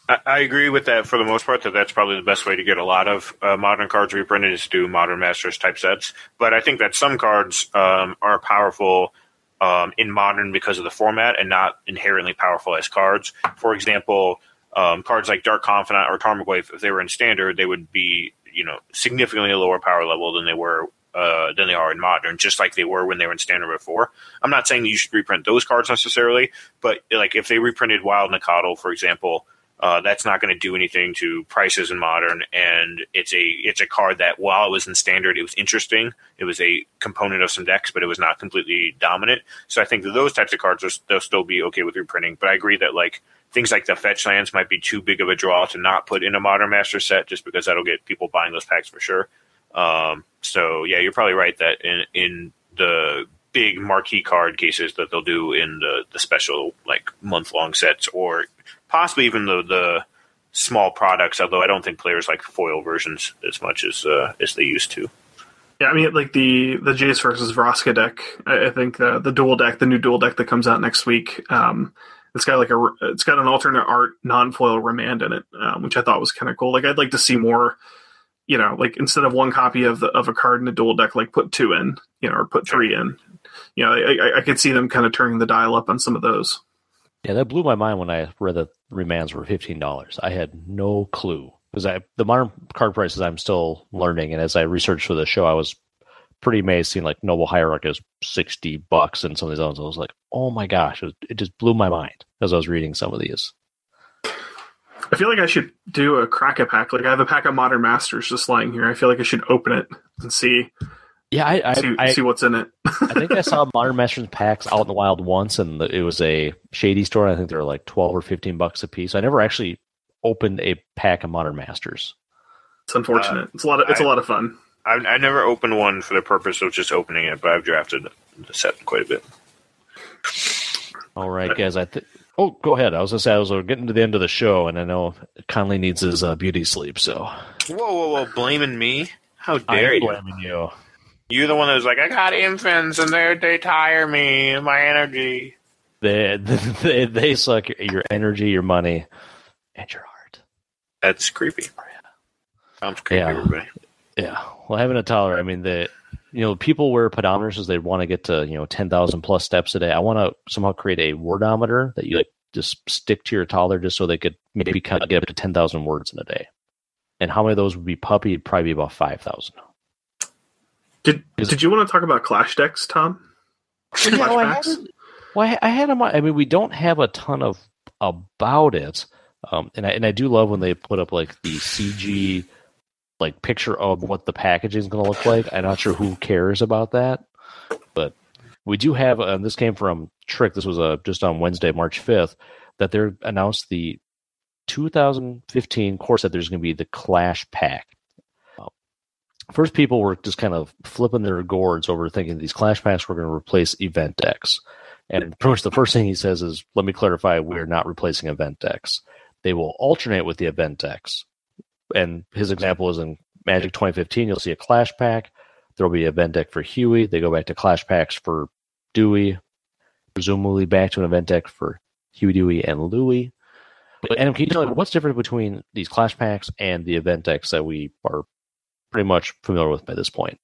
I, I agree with that for the most part, that that's probably the best way to get a lot of uh, modern cards reprinted is to do Modern Masters type sets. But I think that some cards um, are powerful um, in Modern because of the format and not inherently powerful as cards. For example, um, cards like Dark Confidant or Tarmogoyf, if they were in Standard, they would be, you know, significantly a lower power level than they were uh, than they are in Modern, just like they were when they were in Standard before. I'm not saying that you should reprint those cards necessarily, but like if they reprinted Wild Nacatl, for example, Uh, that's not going to do anything to prices in Modern, and it's a it's a card that while it was in Standard, it was interesting. It was a component of some decks, but it was not completely dominant. So I think that those types of cards, are, they'll still be okay with reprinting. But I agree that like things like the fetch lands might be too big of a draw to not put in a Modern Master set, just because that'll get people buying those packs for sure. Um, so yeah, you're probably right that in in the big marquee card cases that they'll do in the, the special like month long sets, or possibly even the the small products, although I don't think players like foil versions as much as uh, as they used to. Yeah, I mean, like the the Jace versus Vraska deck. I, I think the the dual deck, the new dual deck that comes out next week, um, it's got like a it's got an alternate art non foil remand in it, um, which I thought was kind of cool. Like I'd like to see more. You know, like instead of one copy of the of a card in a dual deck, like put two in, you know, or put three in. You know, I, I could see them kind of turning the dial up on some of those. Yeah, that blew my mind when I read that remands were fifteen dollars. I had no clue because I the modern card prices I'm still learning, and as I researched for the show, I was pretty amazed seeing like Noble Hierarch is sixty bucks and some of these others. I was like, oh my gosh, it, was, it just blew my mind as I was reading some of these. I feel like I should do a crack a pack. Like I have a pack of Modern Masters just lying here. I feel like I should open it and see. Yeah, I, I, see, I see what's in it. I think I saw Modern Masters packs out in the wild once, and the, it was a shady store. I think they were like twelve or fifteen bucks a piece. I never actually opened a pack of Modern Masters. It's unfortunate. Uh, it's a lot of it's I, a lot of fun. I, I never opened one for the purpose of just opening it, but I've drafted the set quite a bit. All right, guys. I think. Oh, go ahead. I was going to say, I was getting to the end of the show, and I know Conley needs his uh, beauty sleep, so. Whoa, whoa, whoa. Blaming me? How dare I'm you? blaming you. You're the one that was like, I got infants, and they they tire me, my energy. They, they, they suck your energy, your money, and your heart. That's creepy. Sounds creepy, yeah. everybody. Yeah. Well, having a toddler, I mean, the you know, people wear pedometers as they want to get to, you know, ten thousand plus steps a day. I want to somehow create a wordometer that you like just stick to your toddler just so they could maybe kind of get up to ten thousand words in a day. And how many of those would be puppy? It'd probably be about five thousand. Did Did you want to talk about Clash decks, Tom? Yeah, well, I had, well, I had them. I mean, we don't have a ton of about it, um, and I and I do love when they put up like the C G like picture of what the packaging is going to look like. I'm not sure who cares about that, but we do have. Uh, this came from Trick. This was uh, just on Wednesday, March fifth, that they announced the two thousand fifteen core set. There's going to be the Clash pack. First, people were just kind of flipping their gourds over thinking these Clash packs were going to replace event decks. And pretty much the first thing he says is, let me clarify, we're not replacing event decks. They will alternate with the event decks. And his example is in Magic twenty fifteen, you'll see a Clash pack. There will be an event deck for Huey. They go back to Clash packs for Dewey. Presumably back to an event deck for Huey, Dewey, and Louie. And can you tell me what's different between these Clash packs and the event decks that we are pretty much familiar with by this point?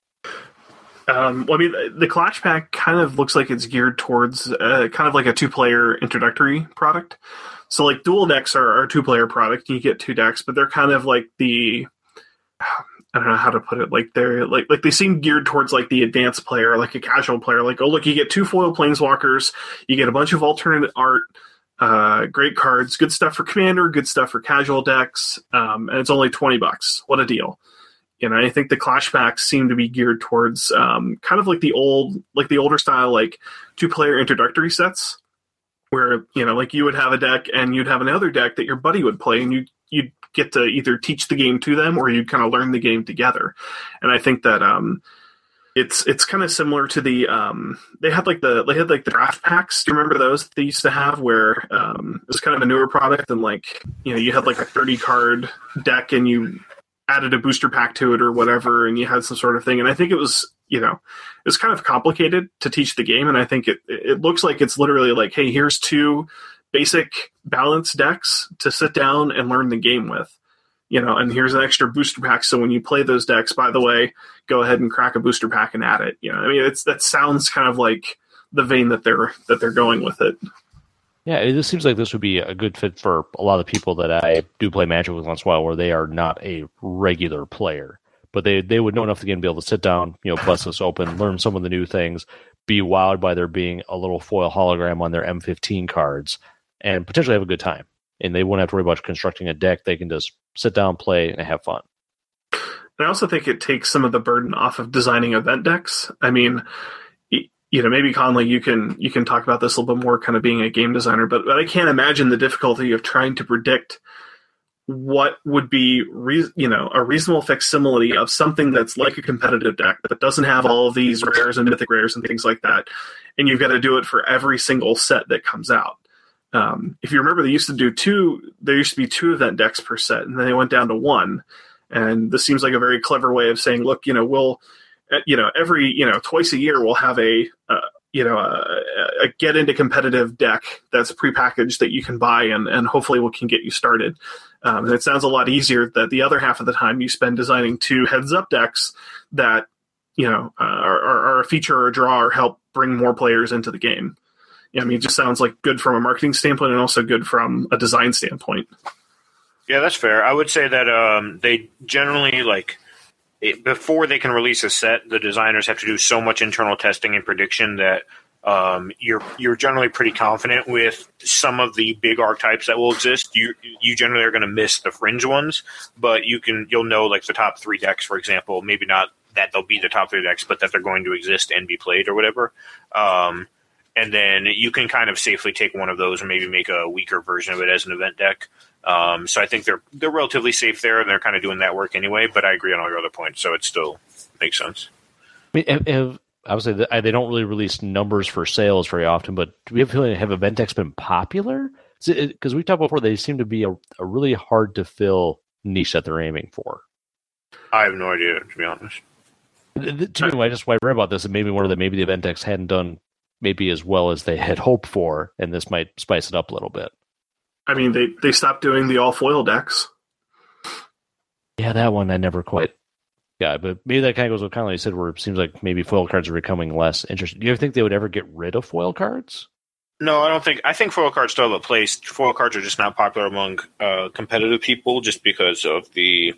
Um, well, I mean, the Clash pack kind of looks like it's geared towards uh, kind of like a two-player introductory product. So, like, dual decks are, are a two-player product. You get two decks, but they're kind of like the I don't know how to put it. Like they're like like they seem geared towards like the advanced player, like a casual player. Like, oh look, you get two foil planeswalkers, you get a bunch of alternate art. Uh, great cards, good stuff for commander, good stuff for casual decks, um, and it's only twenty bucks. What a deal! You know, I think the Clash packs seem to be geared towards um, kind of like the old, like the older style, like two-player introductory sets, where you know, like you would have a deck and you'd have another deck that your buddy would play, and you you'd get to either teach the game to them or you'd kind of learn the game together. And I think that um, it's it's kind of similar to the um, they had like the they had like the draft packs. Do you remember those that they used to have where um, it was kind of a newer product and like you know you had like a thirty card deck and you added a booster pack to it or whatever, and you had some sort of thing. And I think it was, you know, it was kind of complicated to teach the game. And I think it, it looks like it's literally like, hey, here's two basic balance decks to sit down and learn the game with. You know, and here's an extra booster pack. So when you play those decks, by the way, go ahead and crack a booster pack and add it. You know, I mean, it's that sounds kind of like the vein that they're that they're going with it. Yeah, it just seems like this would be a good fit for a lot of people that I do play Magic with once in a while, where they are not a regular player, but they they would know enough to, again, be able to sit down, you know, bust this open, learn some of the new things, be wowed by there being a little foil hologram on their M fifteen cards, and potentially have a good time. And they won't have to worry about constructing a deck. They can just sit down, play, and have fun. I also think it takes some of the burden off of designing event decks. I mean, you know, maybe Conley, you can you can talk about this a little bit more, kind of being a game designer, but, but I can't imagine the difficulty of trying to predict what would be, re- you know, a reasonable facsimile of something that's like a competitive deck, but doesn't have all of these rares and mythic rares and things like that. And you've got to do it for every single set that comes out. Um, if you remember, they used to do two, there used to be two event decks per set, and then they went down to one. And this seems like a very clever way of saying, look, you know, we'll, you know, every, you know, twice a year we'll have a, uh, you know, a, a get into competitive deck that's prepackaged that you can buy, and, and hopefully we can get you started. Um, and it sounds a lot easier that the other half of the time you spend designing two heads up decks that, you know, uh, are, are a feature or a draw or help bring more players into the game. Yeah, I mean, it just sounds like good from a marketing standpoint and also good from a design standpoint. Yeah, that's fair. I would say that um, they generally, like, it, before they can release a set, the designers have to do so much internal testing and prediction that um, you're you're generally pretty confident with some of the big archetypes that will exist. You you generally are going to miss the fringe ones, but you can you'll know, like, the top three decks, for example. Maybe not that they'll be the top three decks, but that they're going to exist and be played or whatever. Um, and then you can kind of safely take one of those and maybe make a weaker version of it as an event deck. Um, so I think they're they're relatively safe there, and they're kind of doing that work anyway. But I agree on all your other points, so it still makes sense. I mean, have, have, obviously, they don't really release numbers for sales very often, but do we have a feeling, have event decks been popular? Because we talked before, they seem to be a, a really hard to fill niche that they're aiming for. I have no idea, to be honest. To me, I just when I read about this, it made me wonder that maybe the event decks hadn't done maybe as well as they had hoped for, and this might spice it up a little bit. I mean, they, they stopped doing the all foil decks. Yeah, that one I never quite got, but maybe that kind of goes with kind of like you said, where it seems like maybe foil cards are becoming less interesting. Do you ever think they would ever get rid of foil cards? No, I don't think. I think foil cards still have a place. Foil cards are just not popular among uh, competitive people, just because of the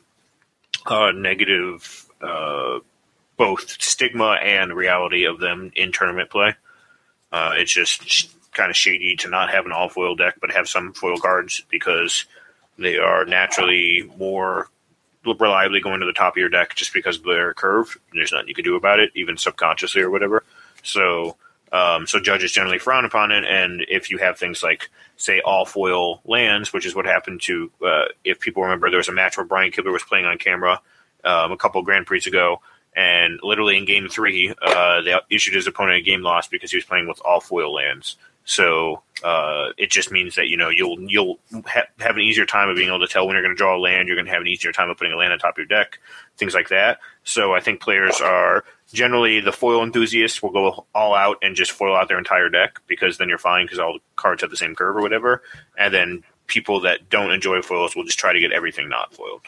uh, negative, uh, both stigma and reality of them in tournament play. Uh, it's just kind of shady to not have an all foil deck, but have some foil cards because they are naturally more reliably going to the top of your deck just because of their curve. There's nothing you can do about it, even subconsciously or whatever. So, um, so judges generally frown upon it. And if you have things like, say, all foil lands, which is what happened to, uh, if people remember, there was a match where Brian Kibler was playing on camera um, a couple of Grand Prix ago. And literally in game three, uh, they issued his opponent a game loss because he was playing with all foil lands. So uh, it just means that, you know, you'll you'll ha- have an easier time of being able to tell when you're going to draw a land. You're going to have an easier time of putting a land on top of your deck, things like that. So I think players are generally, the foil enthusiasts will go all out and just foil out their entire deck, because then you're fine because all the cards have the same curve or whatever. And then people that don't enjoy foils will just try to get everything not foiled.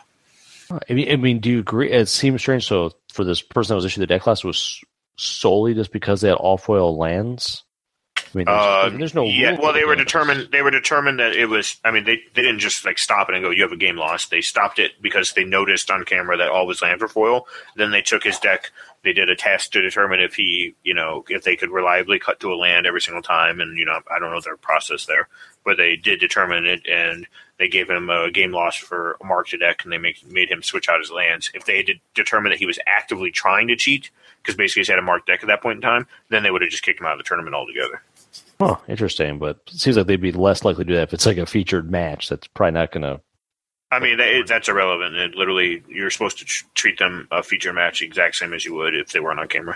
I mean, I mean, do you agree? It seems strange. So for this person that was issued the deck class, was solely just because they had all foil lands? I mean, there's, uh, there's no yeah. rule Well, they were against. determined. They were determined that it was. I mean, they they didn't just like stop it and go, "You have a game lost." They stopped it because they noticed on camera that all his lands were foil. Then they took his deck. They did a test to determine if he, you know, if they could reliably cut to a land every single time. And you know, I don't know their process there, but they did determine it, and they gave him a game loss for a marked deck, and they make, made him switch out his lands. If they did determine that he was actively trying to cheat, because basically he's had a marked deck at that point in time, then they would have just kicked him out of the tournament altogether. Oh, interesting. But it seems like they'd be less likely to do that if it's like a featured match. That's probably not going to. I mean, that, that's irrelevant. It literally, you're supposed to tr- treat them a feature match the exact same as you would if they weren't on camera.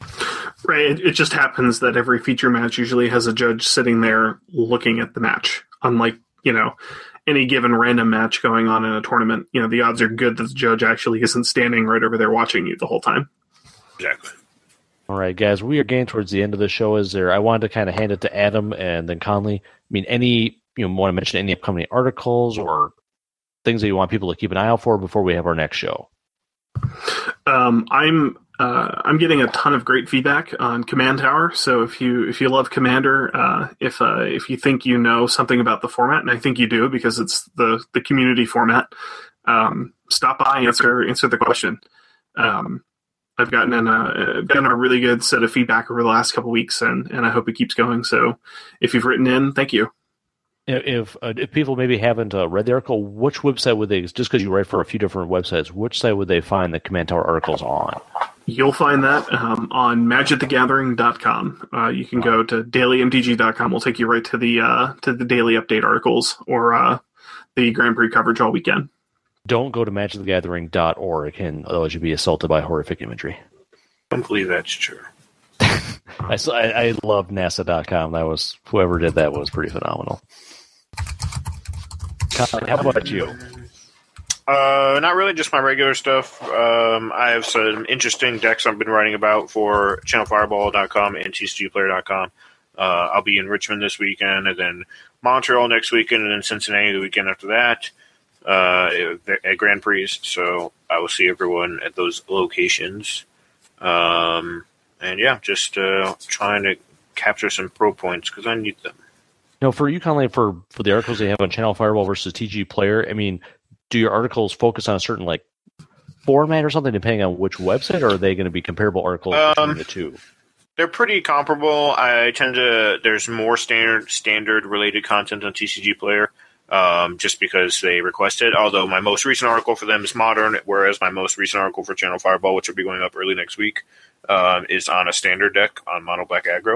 Right. It, it just happens that every feature match usually has a judge sitting there looking at the match. Unlike, you know, any given random match going on in a tournament, you know, the odds are good that the judge actually isn't standing right over there watching you the whole time. Exactly. All right, guys, we are getting towards the end of the show. Is there? I wanted to kind of hand it to Adam and then Conley. I mean, any you know want to mention any upcoming articles or things that you want people to keep an eye out for before we have our next show? Um, I'm uh, I'm getting a ton of great feedback on Command Tower. So if you if you love Commander, uh, if uh, if you think you know something about the format, and I think you do because it's the the community format, um, stop by, answer answer the question. Um, I've gotten in a gotten a really good set of feedback over the last couple of weeks, and, and I hope it keeps going. So if you've written in, thank you. If uh, if people maybe haven't uh, read the article, which website would they, just because you write for a few different websites, which site would they find the Command Tower articles on? You'll find that um, on magic the gathering dot com. Uh, you can go to daily m t g dot com. We'll take you right to the uh, to the daily update articles or uh, the Grand Prix coverage all weekend. Don't go to magic the gathering dot org, and otherwise you'll be assaulted by horrific imagery. I don't believe that's true. I, I, I love NASA dot com. That was whoever did that was pretty phenomenal. Colin, how about you? Uh, not really, just my regular stuff. Um, I have some interesting decks I've been writing about for channel fireball dot com and T C G player dot com. Uh, I'll be in Richmond this weekend, and then Montreal next weekend, and then Cincinnati the weekend after that uh, at Grand Prix. So I will see everyone at those locations. Um, and yeah, just uh, trying to capture some pro points because I need them. You know, for you, Conley, for, for the articles they have on Channel Fireball versus T G Player, I mean, do your articles focus on a certain like format or something, depending on which website, or are they going to be comparable articles um, between the two? They're pretty comparable. I tend to there's more standard standard related content on T C G Player, um, just because they request it. Although my most recent article for them is modern, whereas my most recent article for Channel Fireball, which will be going up early next week, um, is on a standard deck on Mono Black Aggro.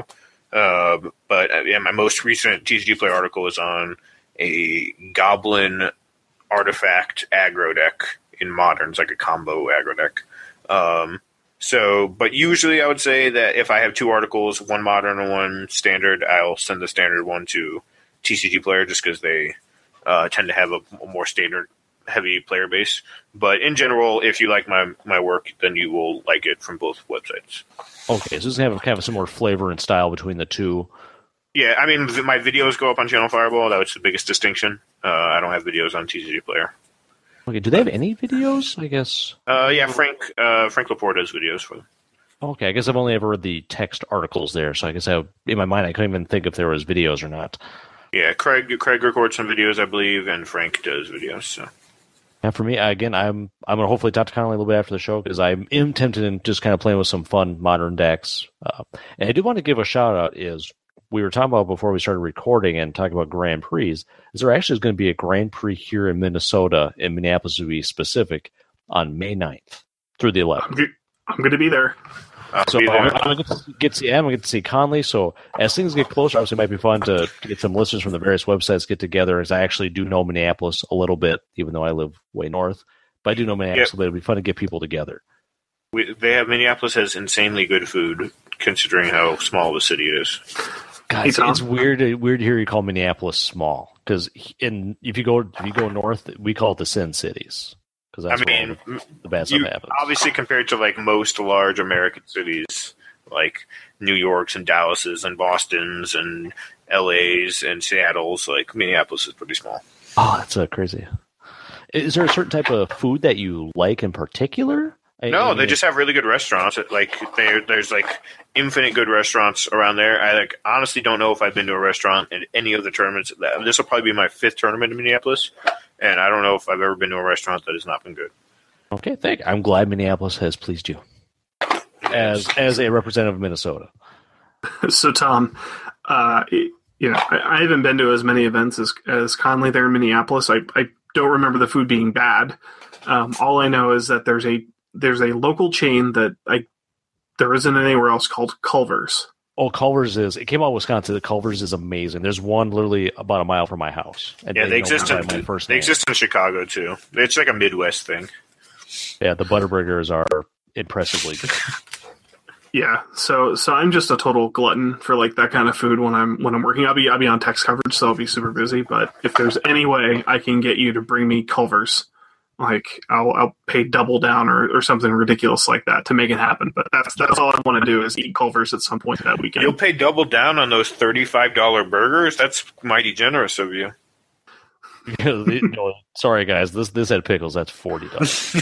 Uh, but uh, yeah, my most recent T C G Player article is on a Goblin Artifact aggro deck in modern. It's like a combo aggro deck. Um, so, but usually I would say that if I have two articles, one modern and one standard, I'll send the standard one to T C G Player just because they uh, tend to have a, a more standard heavy player base. But in general, if you like my, my work, then you will like it from both websites. Okay, so this is going to have kind of a similar flavor and style between the two. Yeah, I mean, my videos go up on Channel Fireball. That was the biggest distinction. Uh, I don't have videos on T C G Player. Okay, do they have any videos, I guess? Uh, yeah, Frank uh, Frank Laporte does videos for them. Okay, I guess I've only ever read the text articles there, so I guess I, in my mind I couldn't even think if there was videos or not. Yeah, Craig Craig records some videos, I believe, and Frank does videos. So. And for me, again, I'm I'm going to hopefully talk to Connolly a little bit after the show because I am tempted in just kind of playing with some fun modern decks. Uh, and I do want to give a shout out is we were talking about before we started recording and talking about Grand Prix. Is there actually is going to be a Grand Prix here in Minnesota, in Minneapolis to be specific, on May ninth through the eleventh. I'm going to be there. I'll So be I'm there. going to get to see I'm going to get to see Conley. So as things get closer, obviously it might be fun to get some listeners from the various websites get together. As I actually do know Minneapolis a little bit, even though I live way north. But I do know Minneapolis, Yep. but it'd be fun to get people together. We, they have Minneapolis has insanely good food, considering how small the city is. God, Hey, it's, Tom. it's weird. Weird to hear you call Minneapolis small because in if you go if you go north, we call it the Sin Cities because that's I mean, where all the, the bad You, stuff happens. obviously, compared to like most large American cities, like New York's and Dallas's and Boston's and L A's and Seattle's, like Minneapolis is pretty small. Oh, that's uh, crazy. Is there a certain type of food that you like in particular? I- No, I they mean, just have really good restaurants. Like there, there's like infinite good restaurants around there. I like honestly don't know if I've been to a restaurant in any of the tournaments. This will probably be my fifth tournament in Minneapolis, and I don't know if I've ever been to a restaurant that has not been good. Okay, thank you. I'm glad Minneapolis has pleased you as as a representative of Minnesota. So, Tom, uh, you know, I, I haven't been to as many events as as Conley there in Minneapolis. I, I don't remember the food being bad. Um, all I know is that there's a there's a local chain that I there isn't anywhere else called Culver's. Oh, Culver's is it came out of Wisconsin. The Culver's is amazing. There's one literally about a mile from my house. And Yeah, they know exist me in by my first they name. exist in Chicago too. It's like a Midwest thing. Yeah, the Butterburgers are impressively good. Yeah, so so I'm just a total glutton for like that kind of food when I'm when I'm working. I'll be I'll be on text coverage, so I'll be super busy. But if there's any way I can get you to bring me Culver's, Like I'll I'll pay double down or, or something ridiculous like that to make it happen. But that's that's all I want to do is eat Culver's at some point that weekend. You'll pay double down on those thirty-five dollars burgers? That's mighty generous of you. no, sorry guys, this this had pickles. That's forty dollars.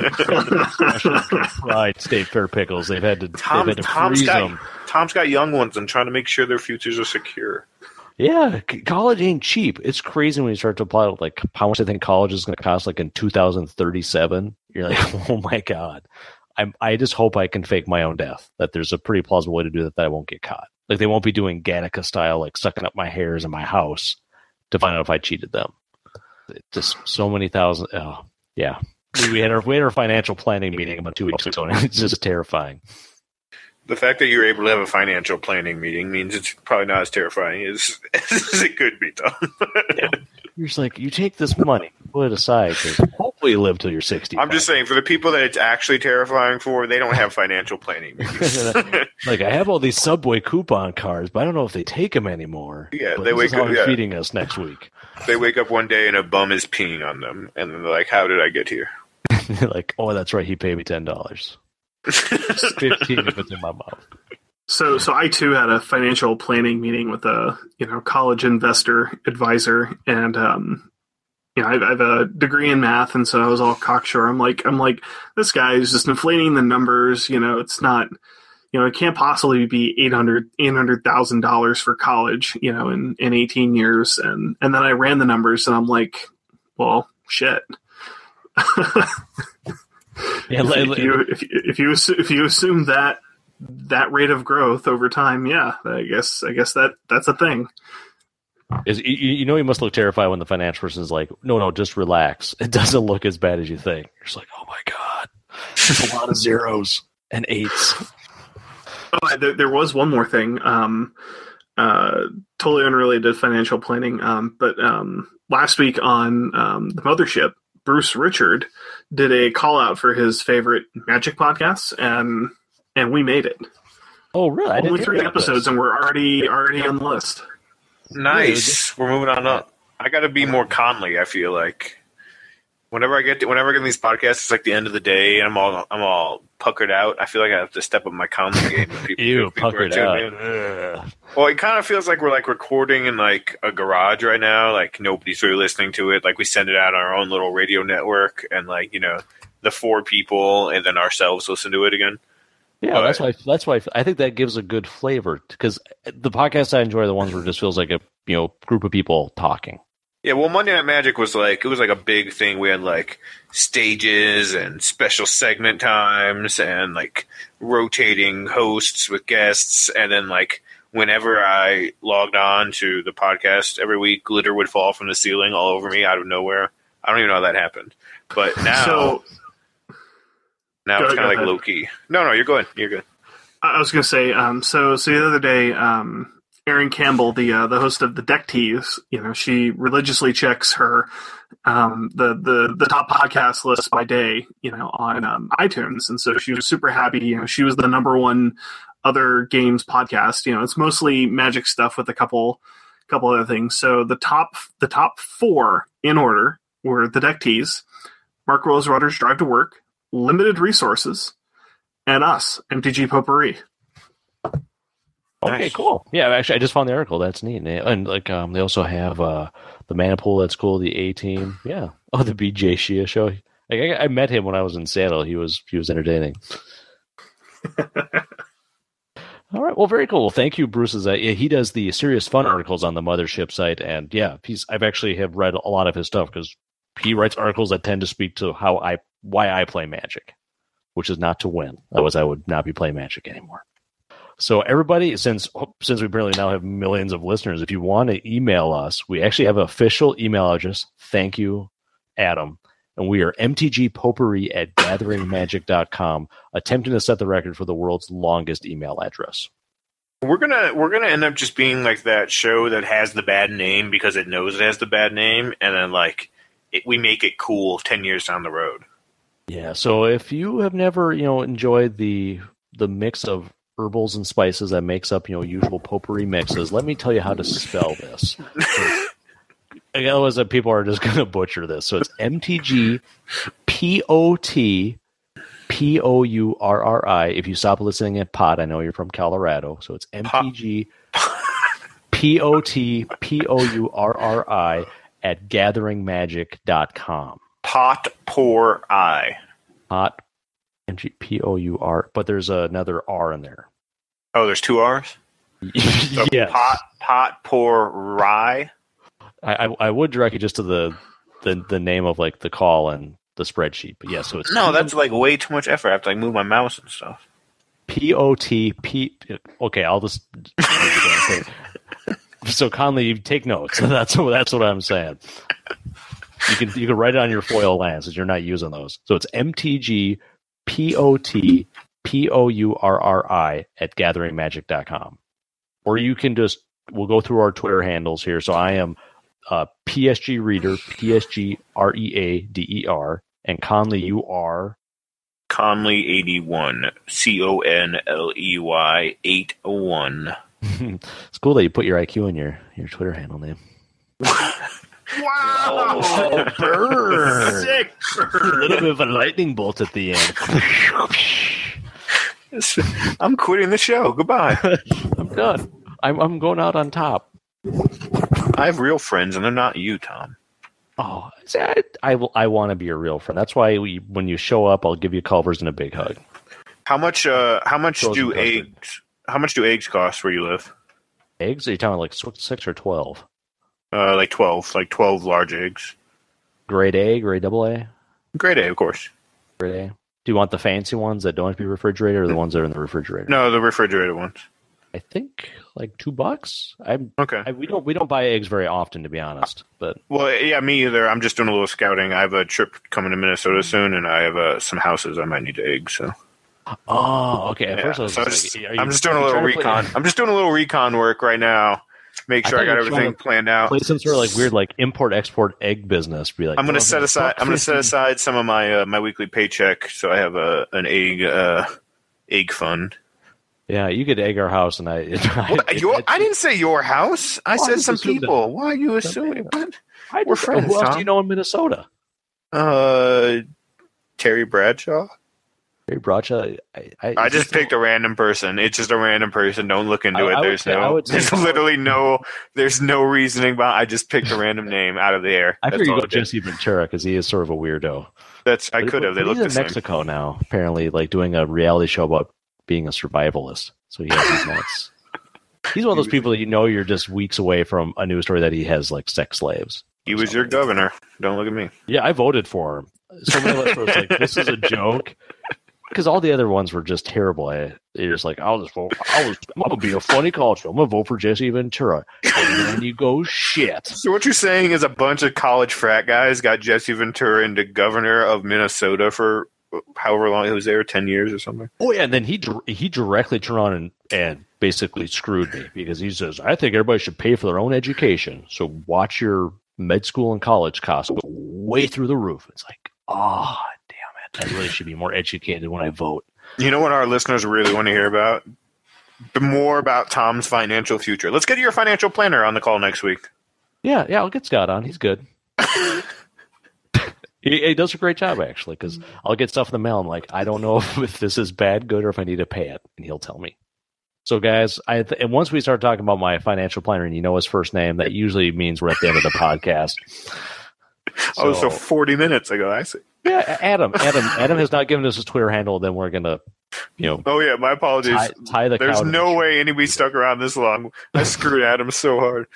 Right, State Fair pickles. They've had to, Tom, they've had to Tom's freeze got, them. Tom's got young ones and trying to make sure their futures are secure. Yeah, c- college ain't cheap. It's crazy when you start to apply like how much I think college is going to cost. Like in two thousand thirty-seven, you're like, oh my god. I'm. I just hope I can fake my own death. That there's a pretty plausible way to do that. That I won't get caught. Like they won't be doing Gattaca style, like sucking up my hairs in my house to find out if I cheated them. It just so many thousand. Oh yeah, we had our we had our financial planning meeting about two weeks ago, and it's just terrifying. The fact that you're able to have a financial planning meeting means it's probably not as terrifying as, as it could be, though. Yeah. You're just like, you take this money, put it aside, because hopefully you live till you're sixty. I'm just saying, for the people that it's actually terrifying for, they don't have financial planning meetings. Like, I have all these Subway coupon cards, but I don't know if they take them anymore. Yeah, but they this wake is how up. they're Yeah. feeding us next week. They wake up one day and a bum is peeing on them, and then they're like, "How did I get here?" Like, oh, that's right, he paid me ten dollars. Fifteen if it's in my mouth. So, so I too had a financial planning meeting with a you know college investor advisor, and um, you know I, I have a degree in math, and so I was all cocksure. I'm like, I'm like, this guy is just inflating the numbers. You know, it's not, you know, it can't possibly be eight hundred eight hundred thousand dollars for college. You know, in in eighteen years, and and then I ran the numbers, and I'm like, well, shit. Yeah, if, if you if you if you assume, if you assume that that rate of growth over time, yeah, I guess I guess that that's a thing. Is you, you know you must look terrified when the financial person is like, no, no, just relax. It doesn't look as bad as you think. You're just like, oh my god, there's a lot of zeros and eights. Oh, there, there was one more thing, um, uh, totally unrelated to financial planning, um, but um, last week on um, the Mothership, Bruce Richard did a call out for his favorite Magic podcasts, and and we made it. Oh, really? I Only didn't three hear about episodes, this. and we're already already on the list. Nice. We're moving on up. I got to be more Conley. I feel like whenever I get to, whenever I get in these podcasts, it's like the end of the day, and I'm all I'm all puckered out. I feel like I have to step up my Conley game. When people, Ew, people puckered are out. tuning in. Well, it kind of feels like we're like recording in like a garage right now. Like nobody's really listening to it. Like we send it out on our own little radio network, and like you know the four people, and then ourselves listen to it again. Yeah, But- that's why. That's why I think that gives a good flavor because the podcasts I enjoy are the ones where it just feels like a you know group of people talking. Yeah, well, Monday Night Magic was like it was like a big thing. We had like stages and special segment times and like rotating hosts with guests, and then like whenever I logged on to the podcast every week, glitter would fall from the ceiling all over me out of nowhere. I don't even know how that happened, but now So now Go- it's go kind of like ahead. low key. No, no, you're good. You're good. I was going to say, um, so so the other day, um, Erin Campbell, the uh, the host of the Deck Tease, you know, she religiously checks her um, the the the top podcast list by day, you know, on um, iTunes, and so she was super happy. You know, she was the number one other games podcast. You know, it's mostly Magic stuff with a couple couple other things. So the top the top four in order were the Deck Tease, Mark Rosewater's Drive to Work, Limited Resources, and us, M T G Potpourri. Okay, Nice. cool. Yeah, actually, I just found the article. That's neat. And, and like, um, they also have uh, the Mana Pool. That's cool. The A Team. Yeah. Oh, the B J Shia show. Like, I, I met him when I was in Seattle. He was he was entertaining. All right. Well, very cool. Well, thank you, Bruce. Is uh, yeah, he does the Serious Fun articles on the Mothership site, and yeah, he's I've actually have read a lot of his stuff because he writes articles that tend to speak to how I why I play Magic, which is not to win. Otherwise, I would not be playing Magic anymore. So everybody, since since we apparently now have millions of listeners, if you want to email us, we actually have an official email address. Thank you, Adam. And we are m t g potpourri at gathering magic dot com, attempting to set the record for the world's longest email address. We're gonna we're gonna end up just being like that show that has the bad name because it knows it has the bad name, and then like it, we make it cool ten years down the road. Yeah, so if you have never, you know, enjoyed the the mix of herbals and spices that makes up, you know, usual potpourri mixes, let me tell you how to spell this. otherwise people are just going to butcher this. So it's M T G P O T P O U R R I. If you stop listening at Pot, I know you're from Colorado. So it's M T G P O T P O U R R I at gathering magic dot com. Pot pour I. Pot M G P O U R, but there's another R in there. Oh, there's two R's? So yes. Pot pot pour rye. I, I I would direct you just to the, the the name of like the call and the spreadsheet, but yeah, so it's no, that's like way too much effort. I have to like move my mouse and stuff. P O T P. Okay, I'll just. So Conley, you take notes. That's that's what I'm saying. You can you can write it on your foil lands as you're not using those. So it's M T G P O T P O U R R I at gathering magic dot com, or you can just we'll go through our Twitter handles here. So I am uh, P S G Reader, P S G R E A D E R, and Conley, you are Conley eighty-one, C O N L E Y eight oh one. It's cool that you put your I Q in your, your Twitter handle name. Wow! Oh, burn! Sick burn. A little bit of a lightning bolt at the end. I'm quitting the show. Goodbye. I'm done. I'm, I'm going out on top. I have real friends, and they're not you, Tom. Oh, see, I, I, will- I want to be your real friend. That's why we, when you show up, I'll give you Culvers and a big hug. How much? Uh, how much Frozen do custard. eggs? How much do eggs cost where you live? Eggs? Are you talking like six or twelve? Uh, like twelve, like twelve large eggs. Grade A, grade double A? Grade A, of course. Grade A. Do you want the fancy ones that don't have to be refrigerated or the ones that are in the refrigerator? No, the refrigerated ones. I think like two bucks. I'm Okay. I, we don't we don't buy eggs very often, to be honest. But Well, yeah, me either. I'm just doing a little scouting. I have a trip coming to Minnesota soon, and I have uh, some houses I might need eggs. So, oh, okay. At yeah. first I was So just just- like, are you- I'm just doing are a you little trying to play- recon. I'm just doing a little recon work right now. Make I sure I, thought got you were trying everything to planned out. Play some sort of like weird like import export egg business. Be like, I'm gonna oh, set aside. I'm gonna set aside some of my uh, my weekly paycheck, so I have a an egg uh, egg fund. Yeah, you could egg our house, and I. I, What, your, I didn't say your house. I Oh, I said just some assumed people. Why are you assuming? What? I We're just- friends, Who else Tom. do you know in Minnesota? Uh, Terry Bradshaw. Terry Bradshaw. I, I, I just picked a random person. It's just a random person. Don't look into I- it. I would There's say- I no. would say- There's literally no. There's no reasoning behind. I just picked a random name out of the air. I That's figured you all go I did. Jesse Ventura because he is sort of a weirdo. That's. I But- could have. They but look he's the in same. Mexico now, apparently, like doing a reality show about being a survivalist. So he has these nuts. He's one of those people that you know you're just weeks away from a news story that he has like sex slaves. He was your governor. Don't look at me. Yeah, I voted for him. So many of us were like, "This is a joke," because all the other ones were just terrible. I, you're just like, "I'll just vote. I was. I'm gonna be a funny culture. I'm gonna vote for Jesse Ventura," and then you go, "Shit." So what you're saying is a bunch of college frat guys got Jesse Ventura into governor of Minnesota for however long he was there, ten years or something. Oh yeah, and then he dir- he directly turned on and, and basically screwed me because he says, "I think everybody should pay for their own education. So watch your med school and college costs go way through the roof." It's like, oh damn it! I really should be more educated when I vote. You know what our listeners really want to hear about? The more about Tom's financial future. Let's get your financial planner on the call next week. Yeah, yeah, I'll get Scott on. He's good. he, he does a great job actually because I'll get stuff in the mail. I'm like, I don't know if, if this is bad, good, or if I need to pay it, and he'll tell me. So, guys, I th- and once we start talking about my financial planner, and you know his first name, that usually means we're at the end of the podcast. oh, so forty minutes ago, I see. Yeah, Adam. Adam. Adam has not given us his Twitter handle. Then we're gonna, you know, Oh, yeah, my apologies. tie, tie the. There's cow to no the way anybody stuck around this long. I screwed Adam so hard.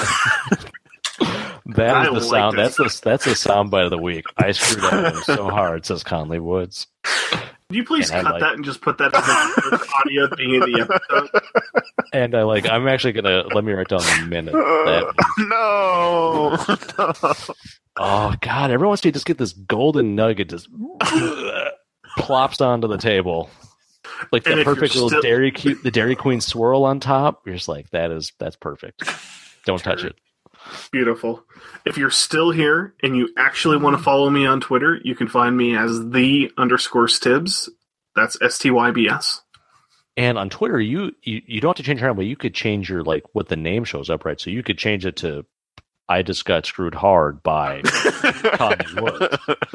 That I is the like sound. this. That's the that's the sound bite of the week. I screwed Adam so hard, says Conley Woods. Could you please And I cut like- that and just put that as the audio at the beginning of the episode? And I like. I'm actually gonna let me write down the minute. That, no. no. oh God! Every once in a while, you just get this golden nugget just plops onto the table, like And the if you're perfect little still- Dairy Q, the Dairy Queen swirl on top. You're just like, that is that's perfect. Don't touch it. Beautiful. If you're still here and you actually want to follow me on Twitter, you can find me as the underscore Stibs. That's S T Y B S. And on Twitter, you, you you don't have to change your handle, but you could change your like what the name shows up, right? So you could change it to I just got screwed hard by Tommy Woods.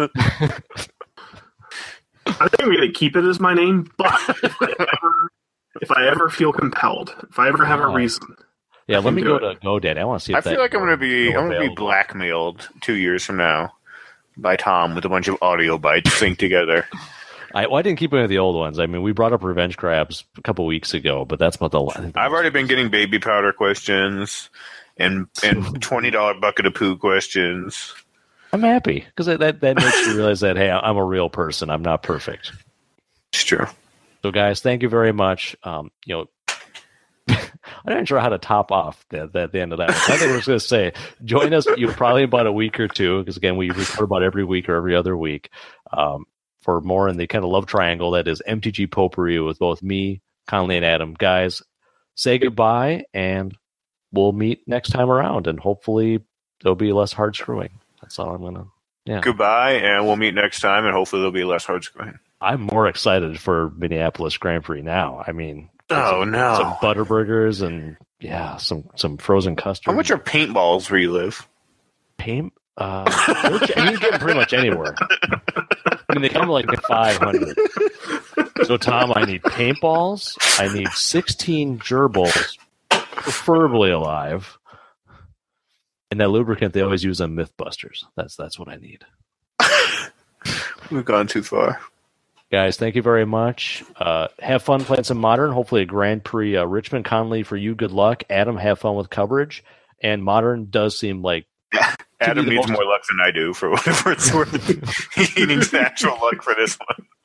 I think I'm going to keep it as my name, but if I ever, if I ever feel compelled, if I ever have a reason, yeah, I let can me do go it. to GoDaddy. I want to see. If I feel that like I'm going to be still I'm going to be available. blackmailed two years from now by Tom with a bunch of audio bites synced together. I, well, I didn't keep any of the old ones. I mean, we brought up Revenge Crabs a couple weeks ago, but that's about the. I think the I've already been getting baby powder questions and and twenty dollar bucket of poo questions. I'm happy because that, that that makes you realize that hey, I'm a real person. I'm not perfect. It's true. So, guys, thank you very much. Um, you know, I'm not sure how to top off the, the, at the end of that. I think I was going to say, join us. You probably in about a week or two, because again, we record about every week or every other week. Um, for more in the kind of love triangle that is M T G Potpourri with both me, Conley, and Adam. Guys, say goodbye, and we'll meet next time around, and hopefully there'll be less hard screwing. That's all I'm going to, yeah. Goodbye, and we'll meet next time, and hopefully there'll be less hard screwing. I'm more excited for Minneapolis Grand Prix now. I mean, Oh, some, no. some Butterburgers and, yeah, some, some frozen custard. How much are paintballs where you live? paint? Uh, I mean, you get them pretty much anywhere. I mean, they come like five hundred. So, Tom, I need paintballs. I need sixteen gerbils, preferably alive. And that lubricant they always use on Mythbusters. That's that's what I need. We've gone too far. Guys, thank you very much. Uh, have fun playing some Modern. Hopefully a Grand Prix uh, Richmond. Conley, for you, good luck. Adam, have fun with coverage. And Modern does seem like... Adam the needs most- more luck than I do, for whatever it's worth. He needs actual luck for this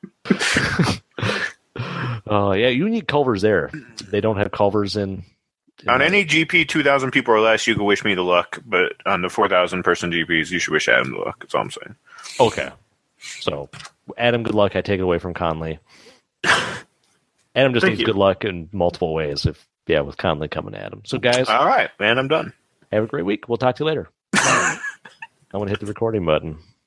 one. Oh, yeah, you need Culvers there. They don't have Culvers in... in On uh, any G P two thousand people or less, you can wish me the luck, but on the four thousand person G Ps, you should wish Adam the luck. That's all I'm saying. Okay. So, Adam, good luck. I take it away from Conley. Adam just Thank needs you. good luck in multiple ways, if yeah, with Conley coming at him. So, guys, All right, man, I'm done. have a great week. We'll talk to you later. I want to hit the recording button.